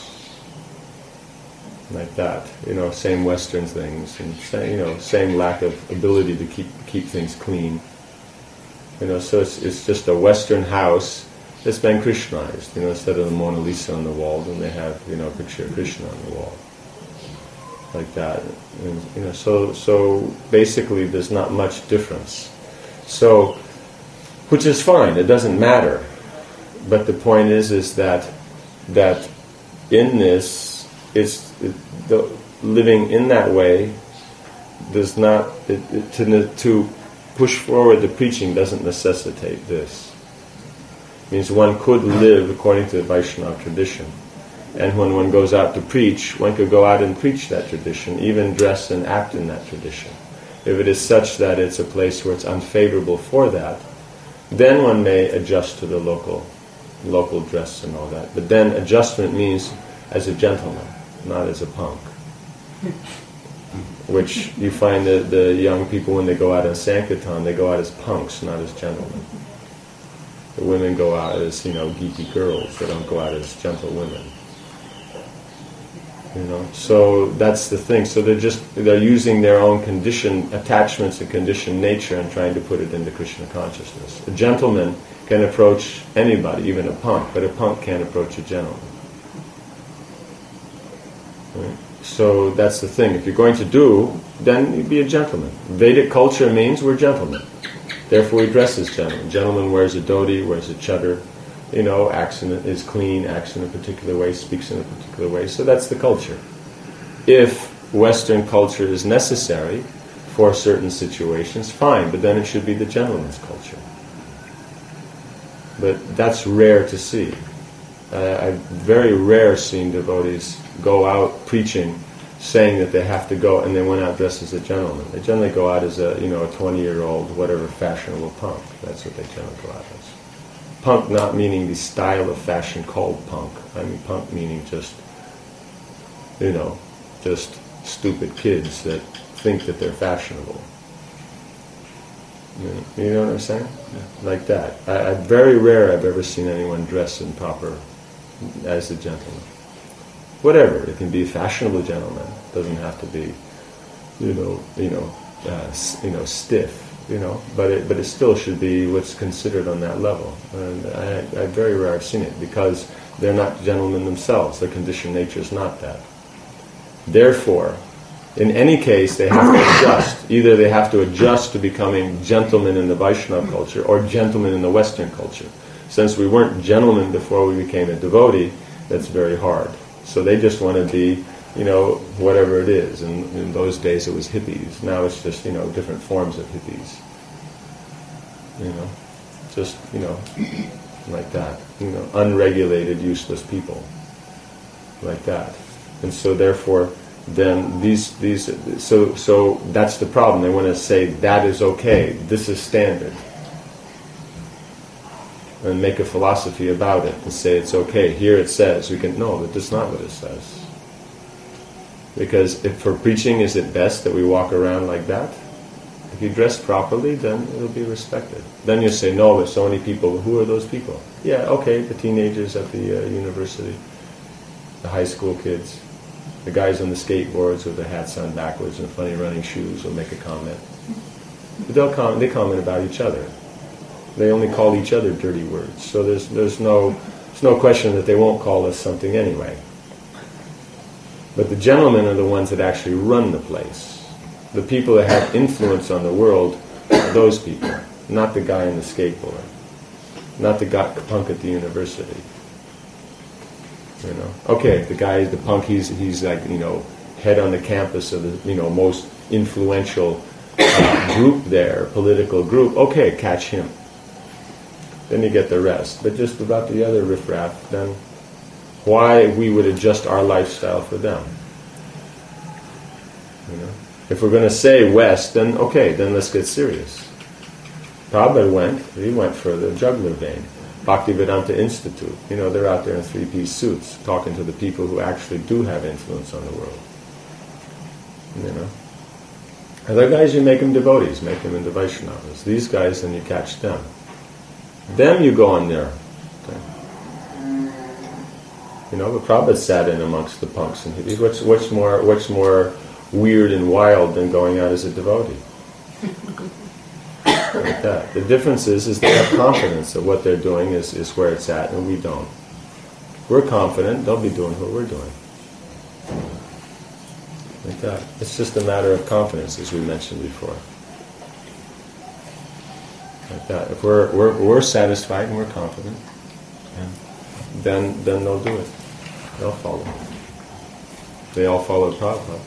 like that. You know, same Western things, and same, you know, same lack of ability to keep keep things clean. You know, so it's it's just a Western house that's been Krishnized. You know, instead of the Mona Lisa on the wall, then they have, you know, a picture of Krishna on the wall, like that. And, you know, so so basically, there's not much difference. So, which is fine. It doesn't matter. But the point is, is that that in this, it's it, the, living in that way does not it, it, to to push forward the preaching doesn't necessitate this. It means one could live according to the Vaishnava tradition, and when one goes out to preach, one could go out and preach that tradition, even dress and act in that tradition. If it is such that it's a place where it's unfavorable for that, then one may adjust to the local local dress and all that. But then adjustment means as a gentleman, not as a punk. Which you find that the young people, when they go out in Sankirtan, they go out as punks, not as gentlemen. The women go out as, you know, geeky girls. They don't go out as gentle women. You know, so that's the thing. So they're just they're using their own conditioned attachments and conditioned nature and trying to put it into Krishna consciousness. A gentleman can approach anybody, even a punk, but a punk can't approach a gentleman. Right? So that's the thing. If you're going to do, then you be a gentleman. Vedic culture means we're gentlemen. Therefore, we dress as gentlemen. Gentleman wears a dhoti, wears a chadar. You know, acts in, is clean, acts in a particular way, speaks in a particular way. So that's the culture. If Western culture is necessary for certain situations, fine, but then it should be the gentleman's culture. But that's rare to see. Uh, I've very rare seen devotees go out preaching, saying that they have to go, and they went out dressed as a gentleman. They generally go out as a, you know, a twenty-year-old, whatever, fashionable punk. That's what they generally go out as. Punk not meaning the style of fashion called punk. I mean punk meaning just, you know, just stupid kids that think that they're fashionable. You know, you know what I'm saying? Yeah. Like that. I, I very rare I've ever seen anyone dress in proper as a gentleman. Whatever, it can be a fashionable gentleman. It doesn't have to be, you know, you know, uh, you know, stiff. You know, but it but it still should be what's considered on that level. And I, I very rarely have seen it because they're not gentlemen themselves. Their conditioned nature is not that. Therefore, in any case, they have to adjust. Either they have to adjust to becoming gentlemen in the Vaishnava culture or gentlemen in the Western culture. Since we weren't gentlemen before we became a devotee, that's very hard. So they just want to be, you know, whatever it is. And in those days it was hippies. Now it's just, you know, different forms of hippies. You know, just, you know, like that. You know, unregulated, useless people. Like that. And so therefore, then these, these, so, so that's the problem. They want to say, that is okay, this is standard. And make a philosophy about it and say it's okay. Here it says, we can, no, but that's not what it says. Because if for preaching, is it best that we walk around like that? If you dress properly, then it'll be respected. Then you say, no, there's so many people. Who are those people? Yeah, okay, the teenagers at the uh, university, the high school kids, the guys on the skateboards with their hats on backwards and funny running shoes will make a comment. But they'll com- they comment about each other. They only call each other dirty words. So there's there's no there's no question that they won't call us something anyway. But the gentlemen are the ones that actually run the place. The people that have influence on the world are those people, not the guy on the skateboard, not the guy punk at the university. You know, okay, the guy, the punk, he's he's like, you know, head on the campus of the, you know, most influential uh, group there, political group. Okay, catch him. Then you get the rest. But just about the other riffraff, then why we would adjust our lifestyle for them? You know, if we're going to say West, then okay, then let's get serious. Prabhupada went, he went for the jugular vein. Bhaktivedanta Institute, you know, they're out there in three-piece suits talking to the people who actually do have influence on the world. You know, other guys, you make them devotees, make them into Vaishnavas. These guys, then you catch them. Then you go on there. Okay. You know, but Prabhupada sat in amongst the punks and hippies. What's, what's more, what's more weird and wild than going out as a devotee? Like that. The difference is, is they have confidence that what they're doing is, is where it's at, and we don't. We're confident, they'll be doing what we're doing. Like that. It's just a matter of confidence, as we mentioned before. Like that. If we're we're we're satisfied and we're confident, and then then they'll do it. They'll follow. They all followed Prabhupada.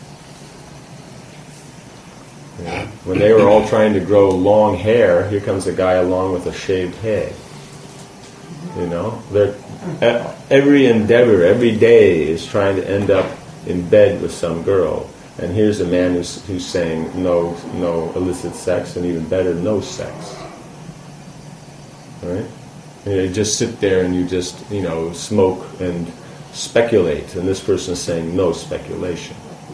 Yeah. When they were all trying to grow long hair, here comes a guy along with a shaved head. You know, they're every endeavor, every day is trying to end up in bed with some girl, and here's a man who's who's saying no, no illicit sex, and even better, no sex. Right? And you just sit there and you just, you know, smoke and speculate, and this person is saying no speculation.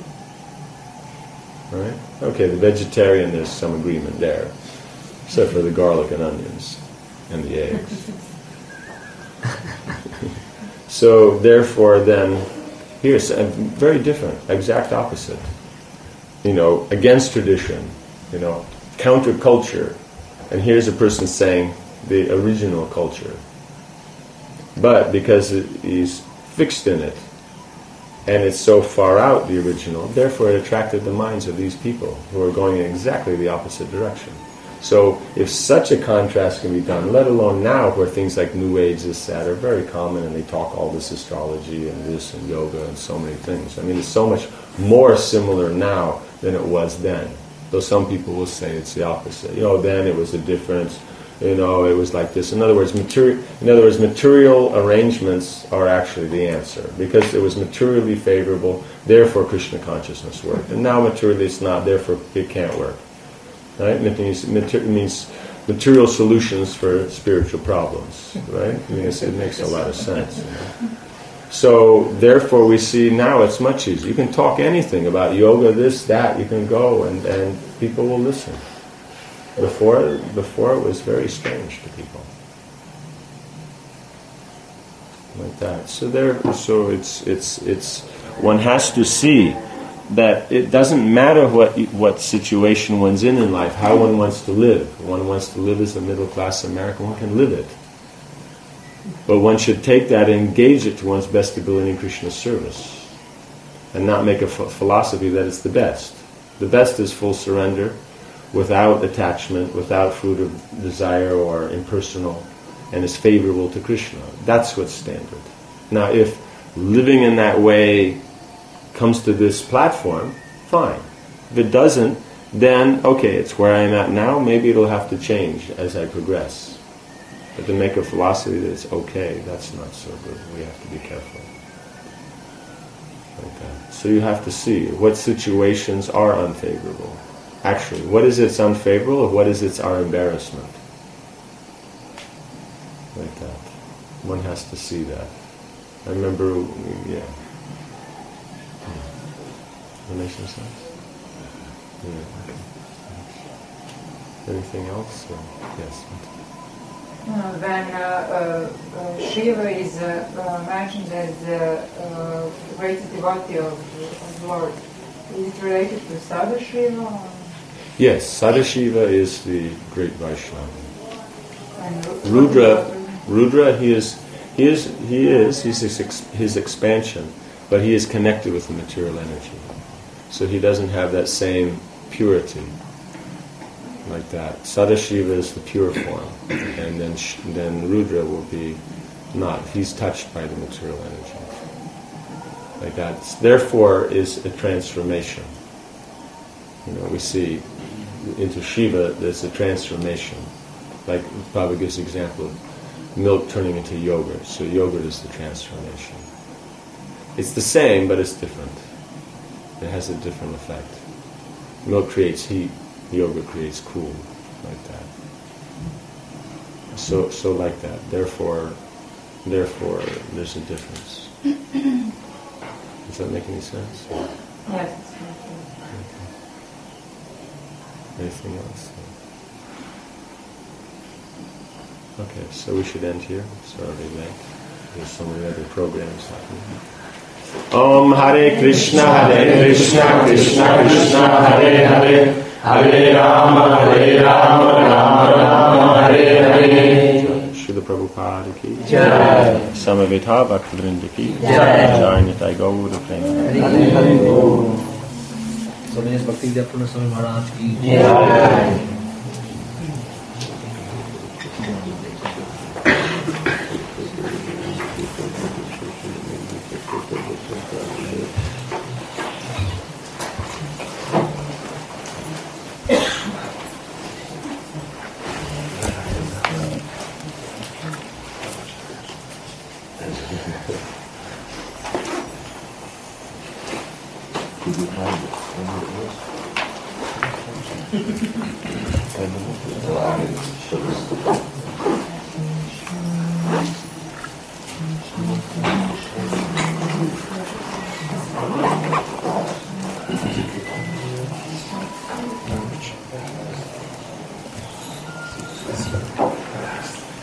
Right? Okay, the vegetarian, there's some agreement there, except for the garlic and onions and the eggs. So therefore, then, Here's a very different, exact opposite. You know, against tradition, you know, counterculture. And here's a person saying the original culture. But because it, he's fixed in it, and it's so far out, the original, therefore it attracted the minds of these people who are going in exactly the opposite direction. So if such a contrast can be done, let alone now where things like New Age, this, that, are very common, and they talk all this astrology and this and yoga and so many things. I mean, it's so much more similar now than it was then. Though some people will say it's the opposite. You know, then it was a difference. You know, it was like this. In other words, material. In other words, material arrangements are actually the answer because it was materially favorable. Therefore, Krishna consciousness worked. And now materially it's not. Therefore, it can't work. Right? It means, it means material solutions for spiritual problems. Right? I mean, it makes a lot of sense. You know? So, therefore, we see now it's much easier. You can talk anything about yoga, this, that. You can go, and, and people will listen. Before, before it was very strange to people, like that. So there, so it's it's it's. One has to see that it doesn't matter what what situation one's in in life, how one wants to live. One wants to live as a middle class American. One can live it, but one should take that and engage it to one's best ability in Krishna's service, and not make a ph- philosophy that it's the best. The best is full surrender, without attachment, without fruit of desire or impersonal, and is favorable to Krishna. That's what's standard. Now, if living in that way comes to this platform, fine. If it doesn't, then, okay, it's where I'm at now, maybe it'll have to change as I progress. But to make a philosophy that it's okay, that's not so good. We have to be careful. Okay. So you have to see what situations are unfavorable. Actually, what is its unfavorable, or what is its our embarrassment? Like that. One has to see that. I remember, yeah. That makes some sense? Yeah, okay. Anything else? Or, yes. Uh, when uh, uh, Shiva is uh, uh, mentioned as the uh, greatest devotee of, of the Lord, is it related to Sadashiva? Or? Yes, Sadashiva is the great Vaishnava. And Rudra, Rudra, he is, he is, he is, he's his, ex, his expansion, but he is connected with the material energy. So he doesn't have that same purity like that. Sadashiva is the pure form, and then then Rudra will be not. He's touched by the material energy like that. Therefore, is a transformation. You know, we see into Shiva, there's a transformation. Like Prabhupada gives the example of milk turning into yogurt. So yogurt is the transformation. It's the same, but it's different. It has a different effect. Milk creates heat, yogurt creates cool, like that. So, so like that. Therefore, therefore, there's a difference. Does that make any sense? yes. Anything else? Okay, so we should end here. Sorry, late. There's so many other programs happening. Om Hare Krishna, Hare Krishna, Krishna Krishna, Hare Hare, Hare Rama, Hare Rama, Rama Rama, Hare Hare. Srila Prabhupada ki Jai. Samaveta Bhaktivinoda ki Jai. Jai Nitai Gaur Prema. Hare Hare. Swami Bhakti Vidya Swami Maharaj ki Jai.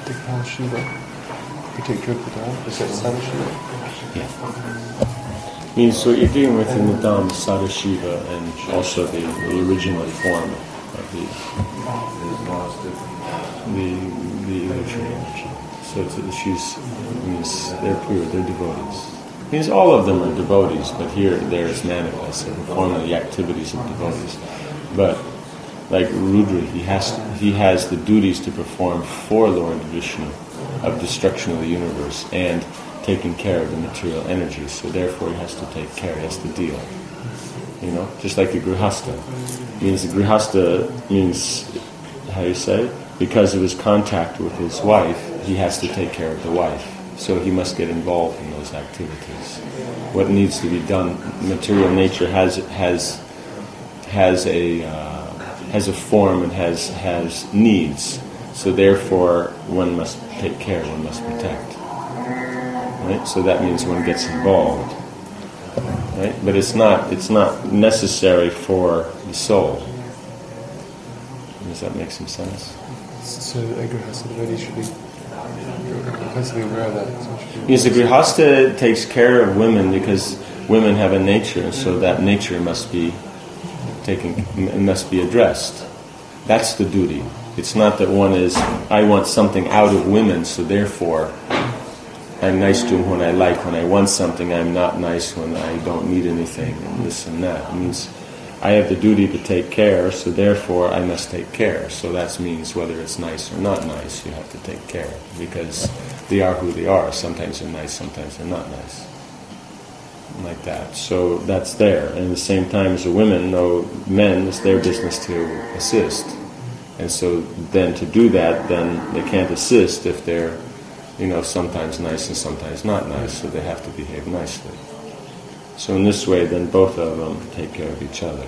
Shiva. You take Drupal, is that Sadashiva? Yeah. Means so you're dealing with in the Dham Sadashiva and also the, the original form of the the the illusory energy. So it's, she's means they're pure, they're devotees. Means all of them are devotees, but here there is manifest, they perform the activities of devotees. But like Rudra, he has he has the duties to perform for Lord Vishnu of destruction of the universe and taking care of the material energy. So therefore he has to take care, he has to deal. You know, just like the Grihastha. Means the Grihastha means, how you say, because of his contact with his wife, he has to take care of the wife. So he must get involved in those activities. What needs to be done, material nature has has has a uh, has a form and has has needs. So therefore, one must take care, one must protect. Right? So that means one gets involved. Right? But it's not it's not necessary for the soul. Does that make some sense? So a grihastha devotee should be constantly aware of that. Yes, the grihastha takes care of women because women have a nature, so that nature must be taken, must be addressed. That's the duty. It's not that one is, I want something out of women, so therefore I'm nice to them when I like. When I want something, I'm not nice when I don't need anything, and this and that. It means I have the duty to take care, so therefore I must take care. So that means whether it's nice or not nice, you have to take care, because they are who they are. Sometimes they're nice, sometimes they're not nice. Like that. So that's there. And at the same time as the women know men, it's their business to assist. And so then to do that, then they can't assist if they're, you know, sometimes nice and sometimes not nice, so they have to behave nicely. So in this way, then both of them take care of each other.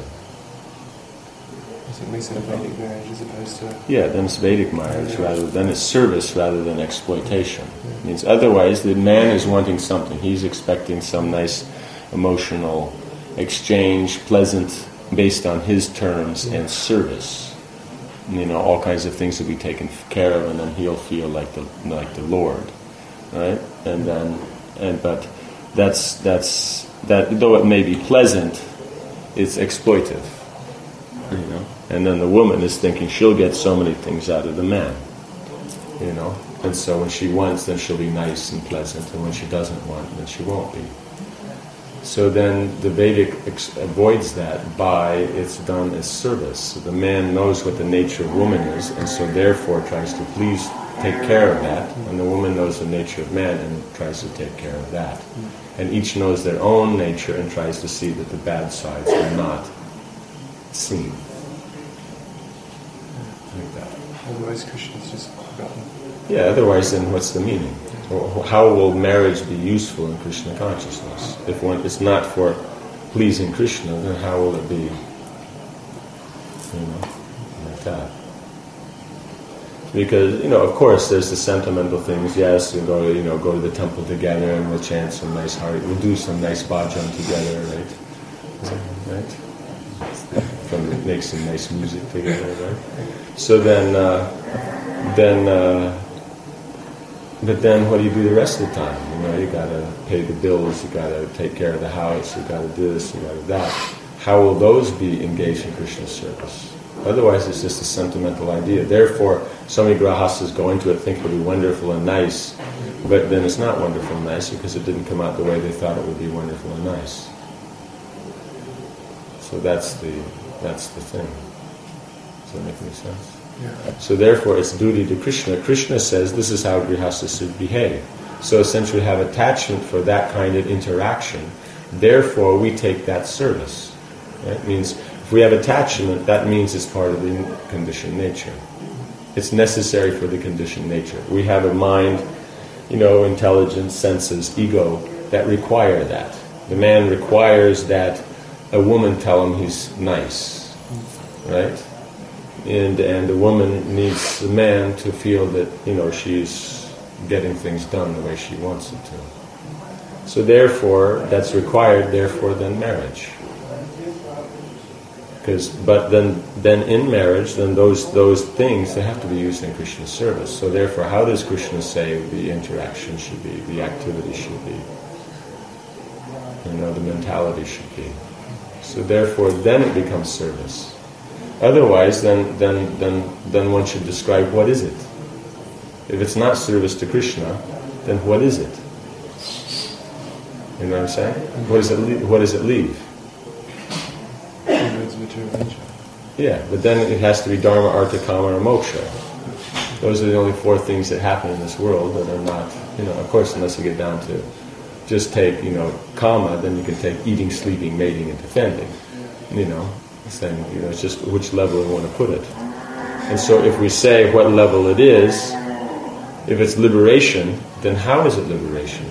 So it makes it a Vedic marriage as opposed to... Yeah, then it's Vedic marriage rather than it's service rather than exploitation. It means otherwise the man is wanting something. He's expecting some nice emotional exchange, pleasant, based on his terms and service. You know, all kinds of things will be taken care of, and then he'll feel like the like the Lord, right? And then, and but that's that's that. Though it may be pleasant, it's exploitive, you know. And then the woman is thinking she'll get so many things out of the man, you know. And so when she wants, then she'll be nice and pleasant, and when she doesn't want, then she won't be. So then the Vedic ex- avoids that by it's done as service. So the man knows what the nature of woman is, and so therefore tries to please take care of that, and the woman knows the nature of man and tries to take care of that. And each knows their own nature and tries to see that the bad sides are not seen. Like that. Otherwise Krishna's just forgotten. Yeah, otherwise then what's the meaning? How will marriage be useful in Krishna consciousness? If one it's not for pleasing Krishna, then how will it be, you know, like that? Because, you know, of course there's the sentimental things, yes, we'll go, you know, go to the temple together and we'll chant some nice Hari, we'll do some nice bhajan together, right? Right? From, make some nice music together, right? So then, uh, then, uh, But then what do you do the rest of the time? You know, you got to pay the bills, you got to take care of the house, you got to do this, you got to that. How will those be engaged in Krishna's service? Otherwise it's just a sentimental idea. Therefore, so many grahastas go into it, think it'll be wonderful and nice, but then it's not wonderful and nice because it didn't come out the way they thought it would be wonderful and nice. So that's the that's the thing. Does that make any sense? Yeah. So therefore it's duty to Krishna. Krishna says this is how grihastas should behave. So essentially we have attachment for that kind of interaction. Therefore we take that service. Right? It means if we have attachment, that means it's part of the conditioned nature. It's necessary for the conditioned nature. We have a mind, you know, intelligence, senses, ego, that require that. The man requires that a woman tell him he's nice. Right? And and the woman needs the man to feel that, you know, she's getting things done the way she wants it to. So therefore, that's required, therefore then marriage. Because, but then then in marriage, then those those things, they have to be used in Krishna's service. So therefore, how does Krishna say the interaction should be, the activity should be? You know, the mentality should be. So therefore, then it becomes service. Otherwise, then, then, then, then one should describe what is it. If it's not service to Krishna, then what is it? You know what I'm saying? What does it leave? What does it leave? It's material nature. Yeah, but then it has to be Dharma, Artha, Kama, or Moksha. Those are the only four things that happen in this world that are not, you know, of course, unless you get down to just take, you know, Kama, then you can take eating, sleeping, mating, and defending. You know, saying, you know, it's just which level we want to put it. And so if we say what level it is, if it's liberation, then how is it liberation?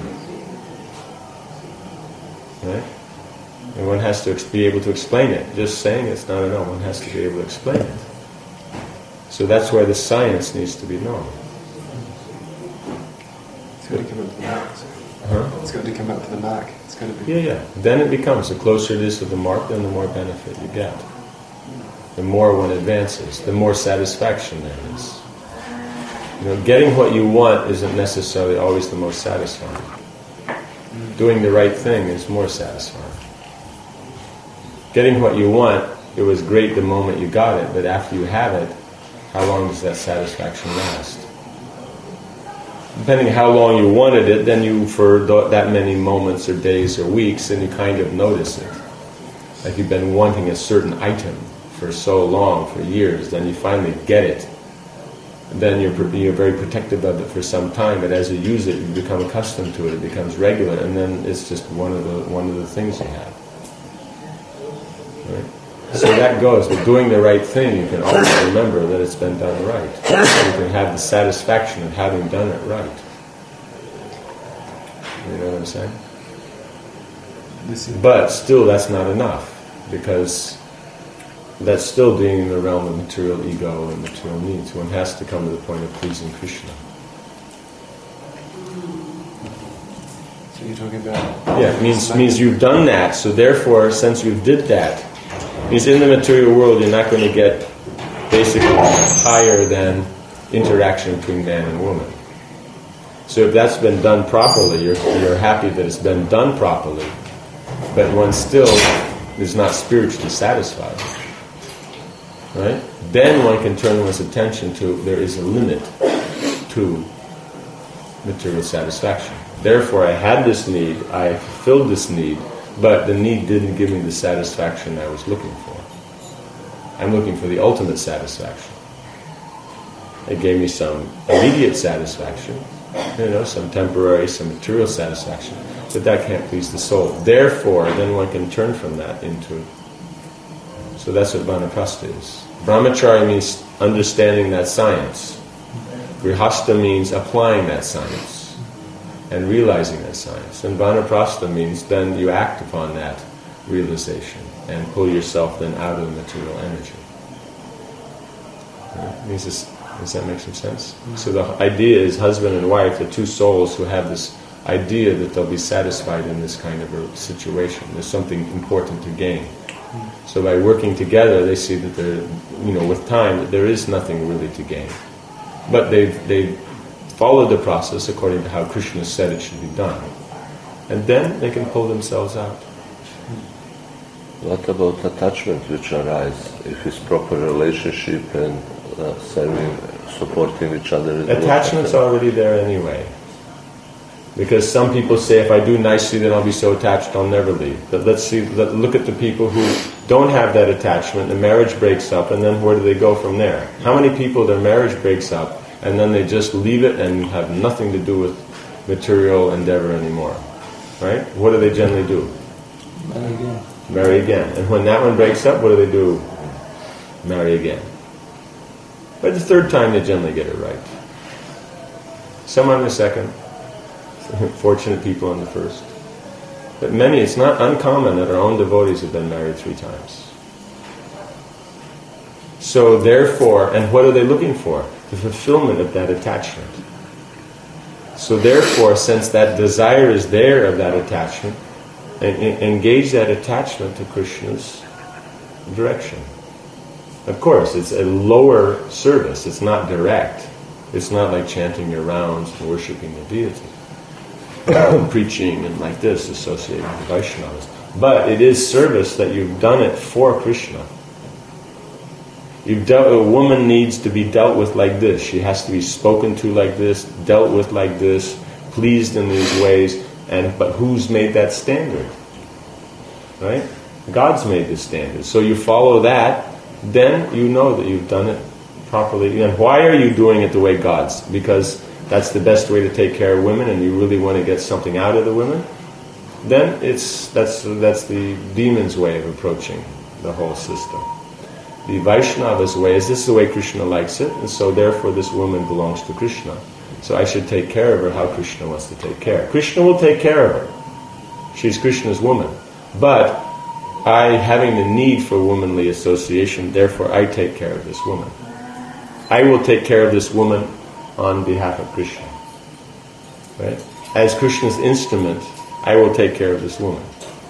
Right? And one has to ex- be able to explain it. Just saying it's not enough. One has to be able to explain it. So that's where the science needs to be known. It's going to come up to the mark. Huh? It's going to come up to the mark. It's going to be. Yeah, yeah. Then it becomes, the closer it is to the mark, then the more benefit you get. The more one advances, the more satisfaction there is. You know, getting what you want isn't necessarily always the most satisfying. Doing the right thing is more satisfying. Getting what you want, it was great the moment you got it, but after you have it, how long does that satisfaction last? Depending on how long you wanted it, then you, for th- that many moments or days or weeks, then you kind of notice it. Like you've been wanting a certain item for so long, for years, then you finally get it. And then you're, you're very protective of it for some time, but as you use it, you become accustomed to it, it becomes regular, and then it's just one of the one of the things you have. Right? So that goes, with doing the right thing, you can always remember that it's been done right. You can have the satisfaction of having done it right. You know what I'm saying? But still, that's not enough, because that's still being in the realm of material ego and material needs. One has to come to the point of pleasing Krishna. So you're talking about... Yeah, it means, means you've done that, so therefore, since you did that, means in the material world you're not going to get basically higher than interaction between man and woman. So if that's been done properly, you're, you're happy that it's been done properly, but one still is not spiritually satisfied. Right? Then one can turn one's attention to there is a limit to material satisfaction. Therefore, I had this need, I fulfilled this need, but the need didn't give me the satisfaction I was looking for. I'm looking for the ultimate satisfaction. It gave me some immediate satisfaction, you know, some temporary, some material satisfaction, but that can't please the soul. Therefore, then one can turn from that into... So that's what Vanaprastha is. Brahmacharya means understanding that science. Grihastha means applying that science and realizing that science. And Vanaprastha means then you act upon that realization and pull yourself then out of the material energy. Right? Means this, does that make some sense? So the idea is husband and wife, the two souls who have this idea that they'll be satisfied in this kind of a situation. There's something important to gain. So by working together, they see that there, you know, with time, that there is nothing really to gain. But they've, they've followed the process according to how Krishna said it should be done. And then they can pull themselves out. What about attachment which arise if it's proper relationship and uh, serving, supporting each other? Attachment's already there anyway. Because some people say, if I do nicely, then I'll be so attached I'll never leave. But let's see, let, look at the people who don't have that attachment, the marriage breaks up, and then where do they go from there? How many people, their marriage breaks up, and then they just leave it and have nothing to do with material endeavor anymore? Right? What do they generally do? Marry again. Marry again. And when that one breaks up, what do they do? Marry again. But the third time they generally get it right. Some on the second. Fortunate people on the first. But many, it's not uncommon that our own devotees have been married three times. So therefore, and what are they looking for? The fulfillment of that attachment. So therefore, since that desire is there of that attachment, en- engage that attachment to Krishna's direction. Of course, it's a lower service. It's not direct. It's not like chanting your rounds and worshipping the deity. Preaching and like this associated with the Vaishnavas. But it is service that you've done it for Krishna. You've dealt, a woman needs to be dealt with like this. She has to be spoken to like this, dealt with like this, pleased in these ways. And but who's made that standard? Right? God's made the standard. So you follow that, then you know that you've done it properly. And why are you doing it the way God's? Because that's the best way to take care of women, and you really want to get something out of the women. Then it's that's that's the demon's way of approaching the whole system. The Vaishnava's way is this is the way Krishna likes it, and so therefore this woman belongs to Krishna. So I should take care of her how Krishna wants to take care. Krishna will take care of her. She's Krishna's woman. But I, having the need for womanly association, therefore I take care of this woman. I will take care of this woman on behalf of Krishna. Right? As Krishna's instrument, I will take care of this woman.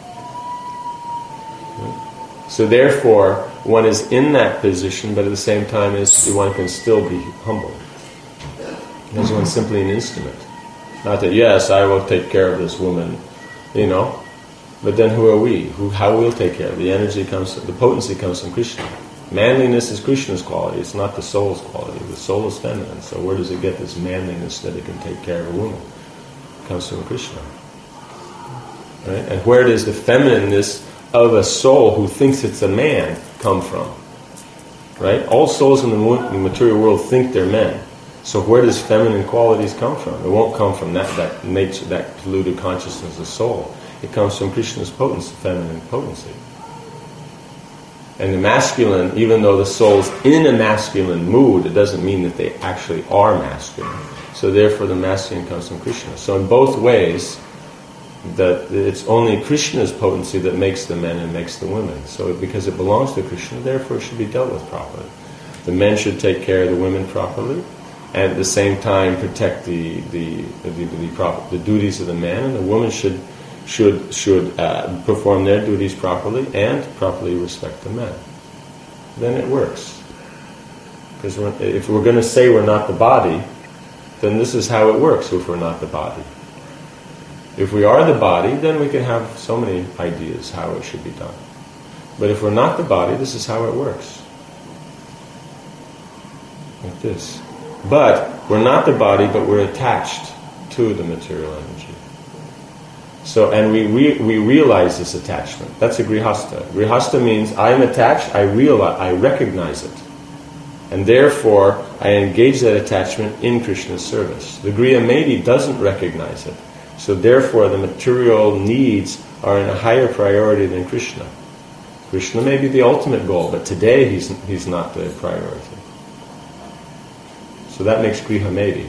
Right? So therefore, one is in that position, but at the same time is one can still be humble. Because one's simply an instrument. Not that, yes, I will take care of this woman, you know. But then who are we? Who, how we'll take care of the energy comes, the potency comes from Krishna. Manliness is Krishna's quality. It's not the soul's quality. The soul is feminine. So where does it get this manliness that it can take care of a woman? It comes from Krishna. Right? And where does the feminineness of a soul who thinks it's a man come from? Right? All souls in the material world think they're men. So where does feminine qualities come from? It won't come from that, that nature, that polluted consciousness of soul. It comes from Krishna's potency, feminine potency. And the masculine, even though the soul's in a masculine mood, it doesn't mean that they actually are masculine. So therefore the masculine comes from Krishna. So in both ways, that it's only Krishna's potency that makes the men and makes the women. So because it belongs to Krishna, therefore it should be dealt with properly. The men should take care of the women properly, and at the same time protect the the the, the, the, the duties of the man, and the woman should should should uh, perform their duties properly and properly respect the men. Then it works. Because we're, if we're going to say we're not the body, then this is how it works if we're not the body. If we are the body, then we can have so many ideas how it should be done. But if we're not the body, this is how it works. Like this. But we're not the body, but we're attached to the material energy. So, and we we, we realize this attachment. That's a grihasta. Grihasta means I'm attached, I realize, I recognize it. And therefore, I engage that attachment in Krishna's service. The Griya Maidi doesn't recognize it. So therefore, the material needs are in a higher priority than Krishna. Krishna may be the ultimate goal, but today he's he's not the priority. So that makes Griha Maidi.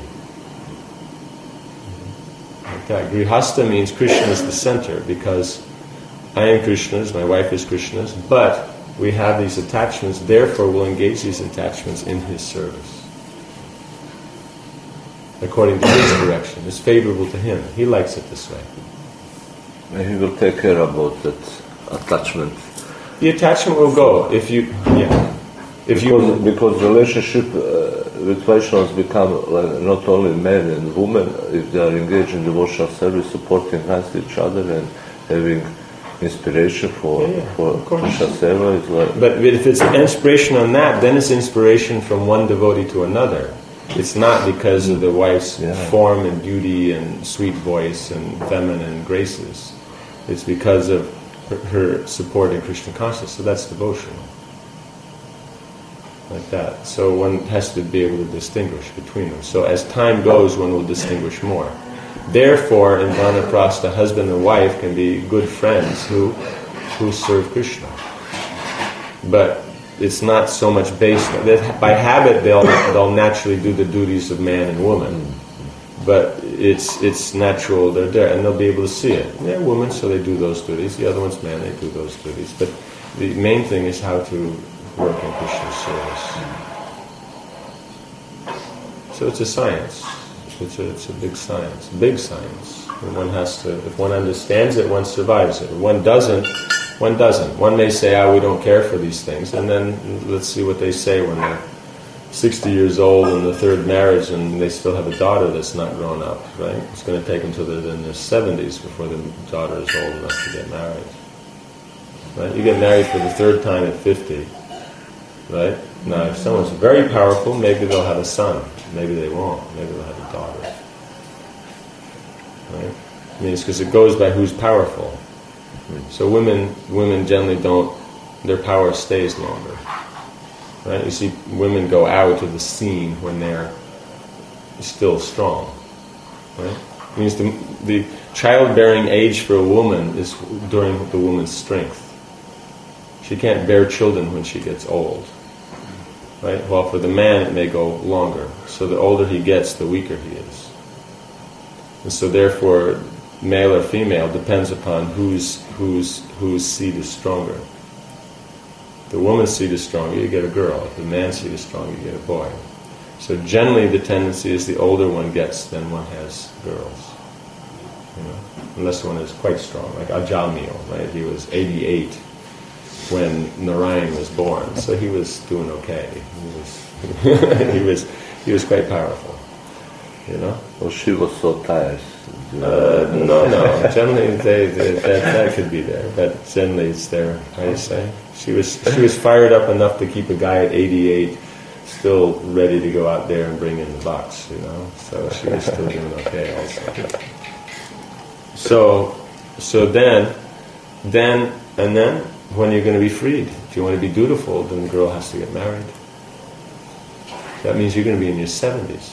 Like that. Grihasta means Krishna is the center, because I am Krishna's, my wife is Krishna's, but we have these attachments, therefore we'll engage these attachments in his service. According to his direction. It's favorable to him. He likes it this way. And he will take care about that attachment. The attachment will go if you, yeah. If you because, because relationship uh, with Vaishnavas become like not only men and women, if they are engaged in devotional service, supporting hands each other and having inspiration for yeah, yeah, for Krishna Seva is like. But if it's inspiration on that, then it's inspiration from one devotee to another. It's not because of the wife's yeah. form and beauty and sweet voice and feminine graces. It's because of her, her support in Krishna consciousness. So that's devotional. Like that. So one has to be able to distinguish between them. So as time goes, one will distinguish more. Therefore, in Vanaprastha, husband and wife can be good friends who who serve Krishna. But it's not so much based on that. By habit, they'll they'll naturally do the duties of man and woman. But it's it's natural. They're there, and they'll be able to see it. They're women, so they do those duties. The other one's man, they do those duties. But the main thing is how to work in Krishna's service. So it's a science. It's a it's a big science, big science. And one has to. If one understands it, one survives it. If one doesn't. One doesn't. One may say, "Ah, oh, we don't care for these things," and then let's see what they say when they're sixty years old in the third marriage and they still have a daughter that's not grown up. Right? It's going to take them till they're in their seventies before the daughter is old enough to get married. right? You get married for the third time at fifty, right? Now, if someone's very powerful, maybe they'll have a son. Maybe they won't. Maybe they'll have a daughter. Right? I mean, it's because it goes by who's powerful. So women, women generally don't. Their power stays longer. Right? You see, women go out of the scene when they're still strong. Right? It means the, the childbearing age for a woman is during the woman's strength. She can't bear children when she gets old. Right? While for the man it may go longer. So the older he gets, the weaker he is. And so therefore, male or female depends upon whose whose whose seed is stronger. If the woman's seed is stronger, you get a girl. If the man's seed is stronger, you get a boy. So generally the tendency is the older one gets, then one has girls. You know? Unless one is quite strong, like Ajamil, right? He was eighty-eight when Narayan was born, so he was doing okay. He was he was he was quite powerful. You know? Well, she was so tired. Uh, no, no. Generally, they, they, that that could be there, but generally it's there. How do you say? She was she was fired up enough to keep a guy at eighty-eight still ready to go out there and bring in the bucks. You know, so she was still doing okay also. So, so then, then and then, when you're going to be freed? If you want to be dutiful, then the girl has to get married. That means you're going to be in your seventies.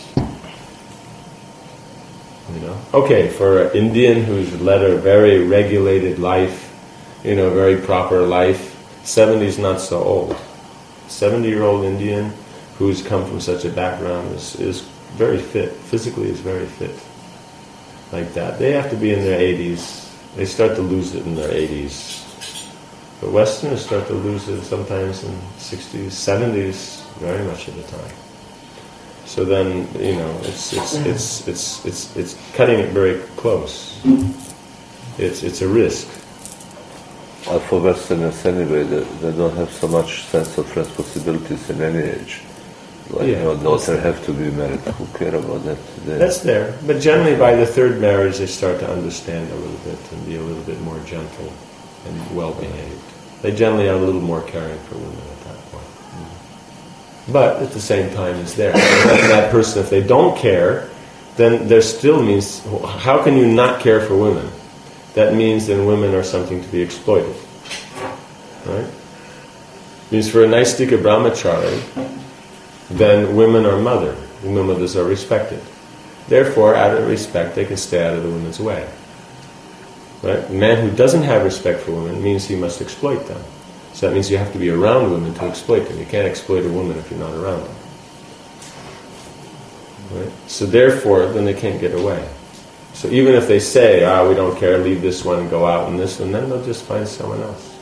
You know, okay, for an Indian who's led a very regulated life, you know, very proper life, seventy is not so old. seventy-year-old Indian who's come from such a background is, is very fit, physically is very fit, like that. They have to be in their eighties. They start to lose it in their eighties. But Westerners start to lose it sometimes in sixties, seventies, very much of the time. So then, you know, it's it's it's it's it's it's cutting it very close. It's it's a risk. Uh, for Westerners anyway, they, they don't have so much sense of responsibilities in any age. Like, Yeah, you know, daughter that's have to be married. Who care about that? They, That's there. But generally by the third marriage they start to understand a little bit and be a little bit more gentle and well behaved. They generally are a little more caring for women at that point. Mm-hmm. But at the same time it's there. And that person, if they don't care, then there still means, how can you not care for women? That means then women are something to be exploited. Right? It means for a Naistika brahmachari, then women are mother. Women mothers are respected. Therefore, out of respect, they can stay out of the women's way. Right? A man who doesn't have respect for women means he must exploit them. So that means you have to be around women to exploit them. You can't exploit a woman if you're not around them. Right? So therefore, then they can't get away. So even if they say, ah, we don't care, leave this one, go out and this one, then they'll just find someone else.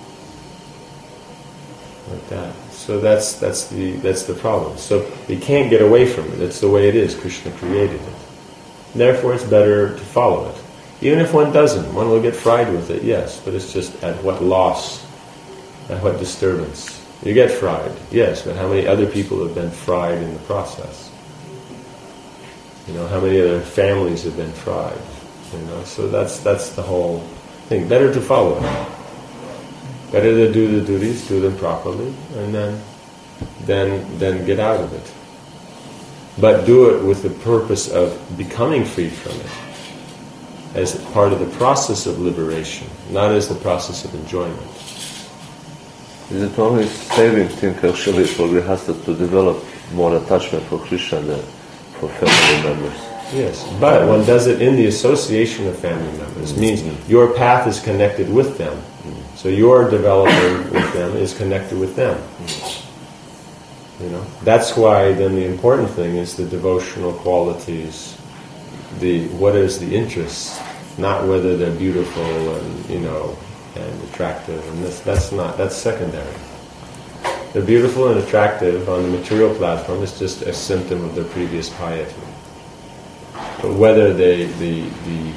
Like that. So that's that's the that's the problem. So you can't get away from it. It's the way it is. Krishna created it. Therefore, it's better to follow it. Even if one doesn't, one will get fried with it, yes, but it's just at what loss, at what disturbance. You get fried, yes, but how many other people have been fried in the process? You know, how many other families have been fried? You know, so that's that's the whole thing. Better to follow it. Better to do the duties, do them properly, and then, then, then get out of it. But do it with the purpose of becoming free from it, as part of the process of liberation, not as the process of enjoyment. is it only saving thing actually for grihastha to develop more attachment for Krishna than for family members? Yes, but one does it in the association of family members. It means your path is connected with them. So your development with them is connected with them. You know, that's why then the important thing is the devotional qualities. The what is the interest, not whether they're beautiful and you know and attractive. And this that's not that's secondary. They're beautiful and attractive on the material platform is just a symptom of their previous piety. But whether they the the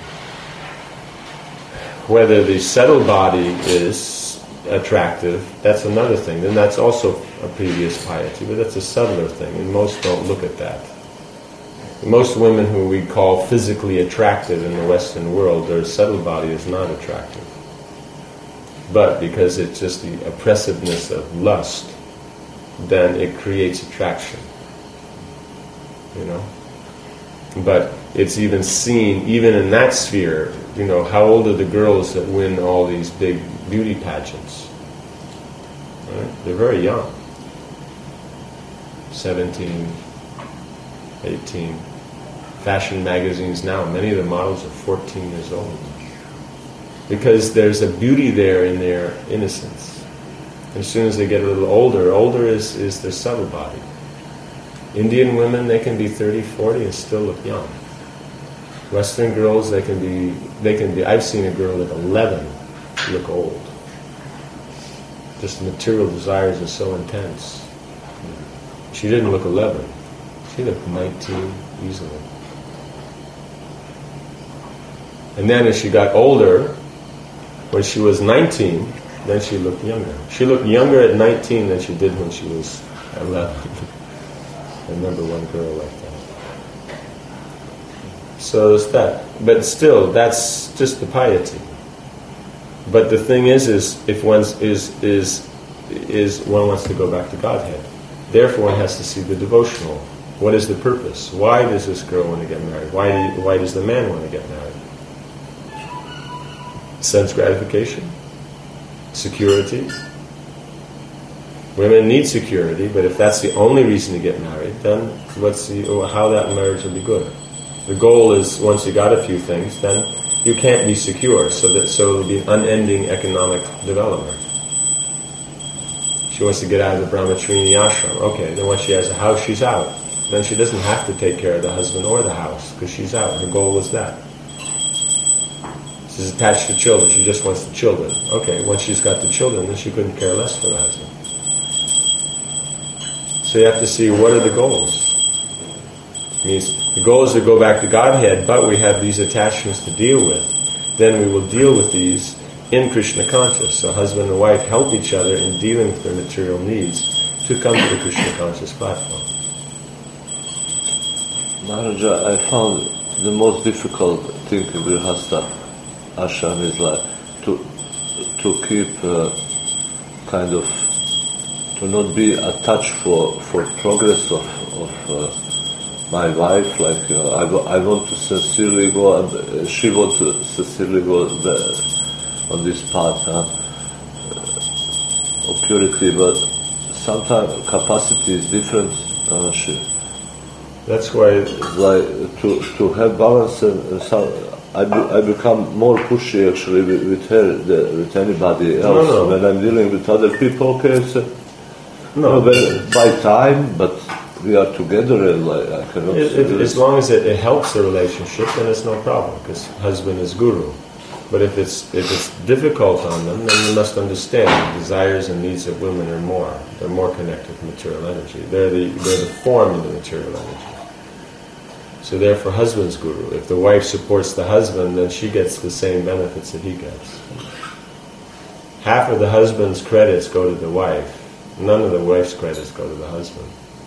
whether the settled body is attractive, that's another thing. Then that's also a previous piety, but that's a subtler thing, and most don't look at that. Most women who we call physically attractive in the Western world, their settled body is not attractive. But because it's just the oppressiveness of lust, then it creates attraction. You know? But it's even seen, even in that sphere, you know, how old are the girls that win all these big beauty pageants? Right? They're very young. seventeen, eighteen. Fashion magazines now, many of the models are fourteen years old. Because there's a beauty there in their innocence. As soon as they get a little older, older is, is their subtle body. Indian women, they can be thirty, forty and still look young. Western girls, they can be, they can be, I've seen a girl at eleven look old. Just the material desires are so intense. She didn't look eleven. She looked nineteen easily. And then as she got older, when she was nineteen, then she looked younger. She looked younger at nineteen than she did when she was eleven. I remember one girl like that. So there's that. But still, that's just the piety. But the thing is, is if one is is is one wants to go back to Godhead. Therefore, one has to see the devotional. What is the purpose? Why does this girl want to get married? Why do, why does the man want to get married? Sense gratification? Security? Women need security, but if that's the only reason to get married, then what's the, or how that marriage will be good? The goal is, once you got a few things, then you can't be secure, so that so it'll be an unending economic development. She wants to get out of the Brahmacharini ashram. Okay, then once she has a house, she's out. Then she doesn't have to take care of the husband or the house, because she's out. Her goal is that. She's attached to children. She just wants the children. Okay, once she's got the children, then she couldn't care less for the husband. So you have to see, what are the goals? It means the goal is to go back to Godhead, but we have these attachments to deal with. Then we will deal with these in Krishna conscious. So husband and wife help each other in dealing with their material needs to come to the Krishna conscious platform. Maharaja, I found the most difficult thing in Grihastha ashram is like to to keep uh, kind of to not be attached for for progress of of uh, my wife. Like uh, I go, I want to sincerely go, and uh, she wants to sincerely go the, on this path huh? of purity, but sometimes capacity is different. Uh, she, That's why, like to to have balance, and, and some, I be, I become more pushy actually with, with her than with anybody else. No, no. When I'm dealing with other people, okay, so, no, no, when, by time, but we are together, and like I cannot. It, it, as long as it, it helps the relationship, then it's no problem, because husband is guru. But if it's if it's difficult on them, then you must understand the desires and needs of women are more. They're more connected to material energy. They're the they're the form of the material energy. So therefore, husband's guru. If the wife supports the husband, then she gets the same benefits that he gets. Half of the husband's credits go to the wife. None of the wife's credits go to the husband.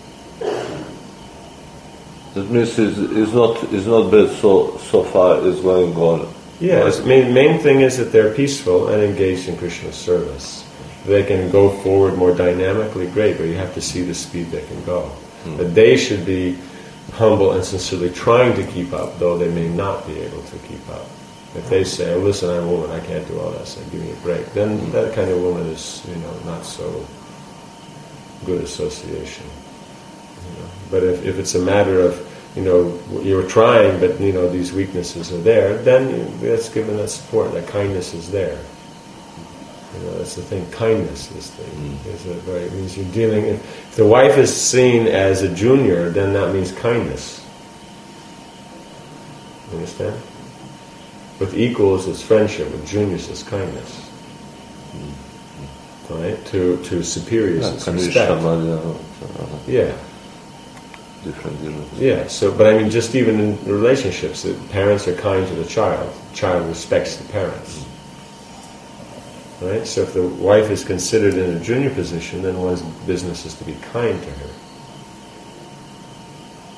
That means it's, it's not it's not bad so so far as going on. Yes, the main, main thing is that they're peaceful and engaged in Krishna's service. They can go forward more dynamically, great, but you have to see the speed they can go. Hmm. But they should be humble and sincerely trying to keep up, though they may not be able to keep up. If they say, oh, listen, I'm a woman, I can't do all that, so give me a break, then hmm. that kind of woman is, you know, not so good association. You know? But if, if it's a matter of, you know, you're trying, but, you know, these weaknesses are there, then that's given that support, that kindness is there. You know, that's the thing, kindness is the mm. is a very, it means you're dealing, if, if the wife is seen as a junior, then that means kindness. You understand? With equals is friendship, with juniors is kindness. Mm. Right? To to superiors is respect. Yeah. Different, different. Yeah, so, but I mean, just even in relationships, the parents are kind to the child, the child respects the parents. Right? So if the wife is considered in a junior position, then one's business is to be kind to her.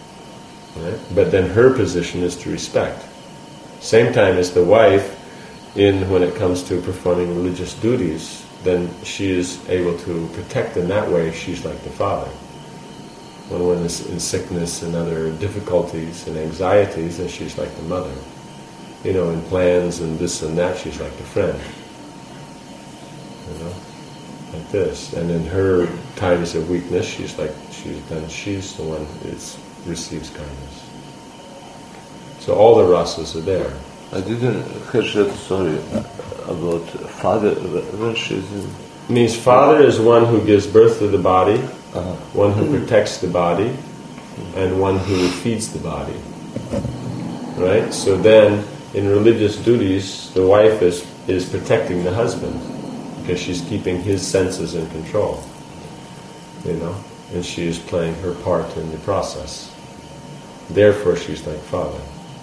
Right? But then her position is to respect. Same time as the wife in when it comes to performing religious duties, then she is able to protect in that way. She's like the father. When one is in sickness and other difficulties and anxieties, then she's like the mother. You know, in plans and this and that, she's like the friend. You know, like this. And in her times of weakness, she's like she's then she's the one who is, receives kindness. So all the rasas are there. I didn't catch that story about father when she's in. Means father is one who gives birth to the body, Uh-huh. one who protects the body, and one who feeds the body. Right? So then, in religious duties, the wife is, is protecting the husband because she's keeping his senses in control. You know? And she is playing her part in the process. Therefore, she's like father.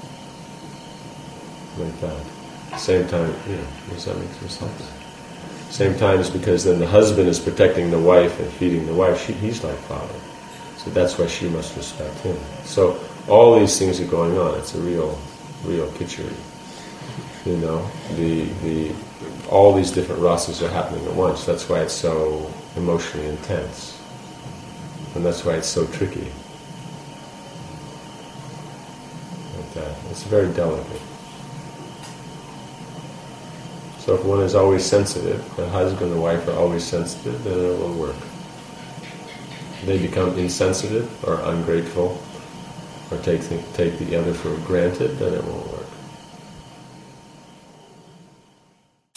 Like that. Same time, you know, does that make some sense? Same time is because then the husband is protecting the wife and feeding the wife. She, he's like father. So that's why she must respect him. So all these things are going on. It's a real, real picture. You know, the the all these different rasas are happening at once. That's why it's so emotionally intense. And that's why it's so tricky. Like that. It's very delicate. So if one is always sensitive, the husband and wife are always sensitive, then it will work. If they become insensitive or ungrateful or take the, take the other for granted, then it won't work.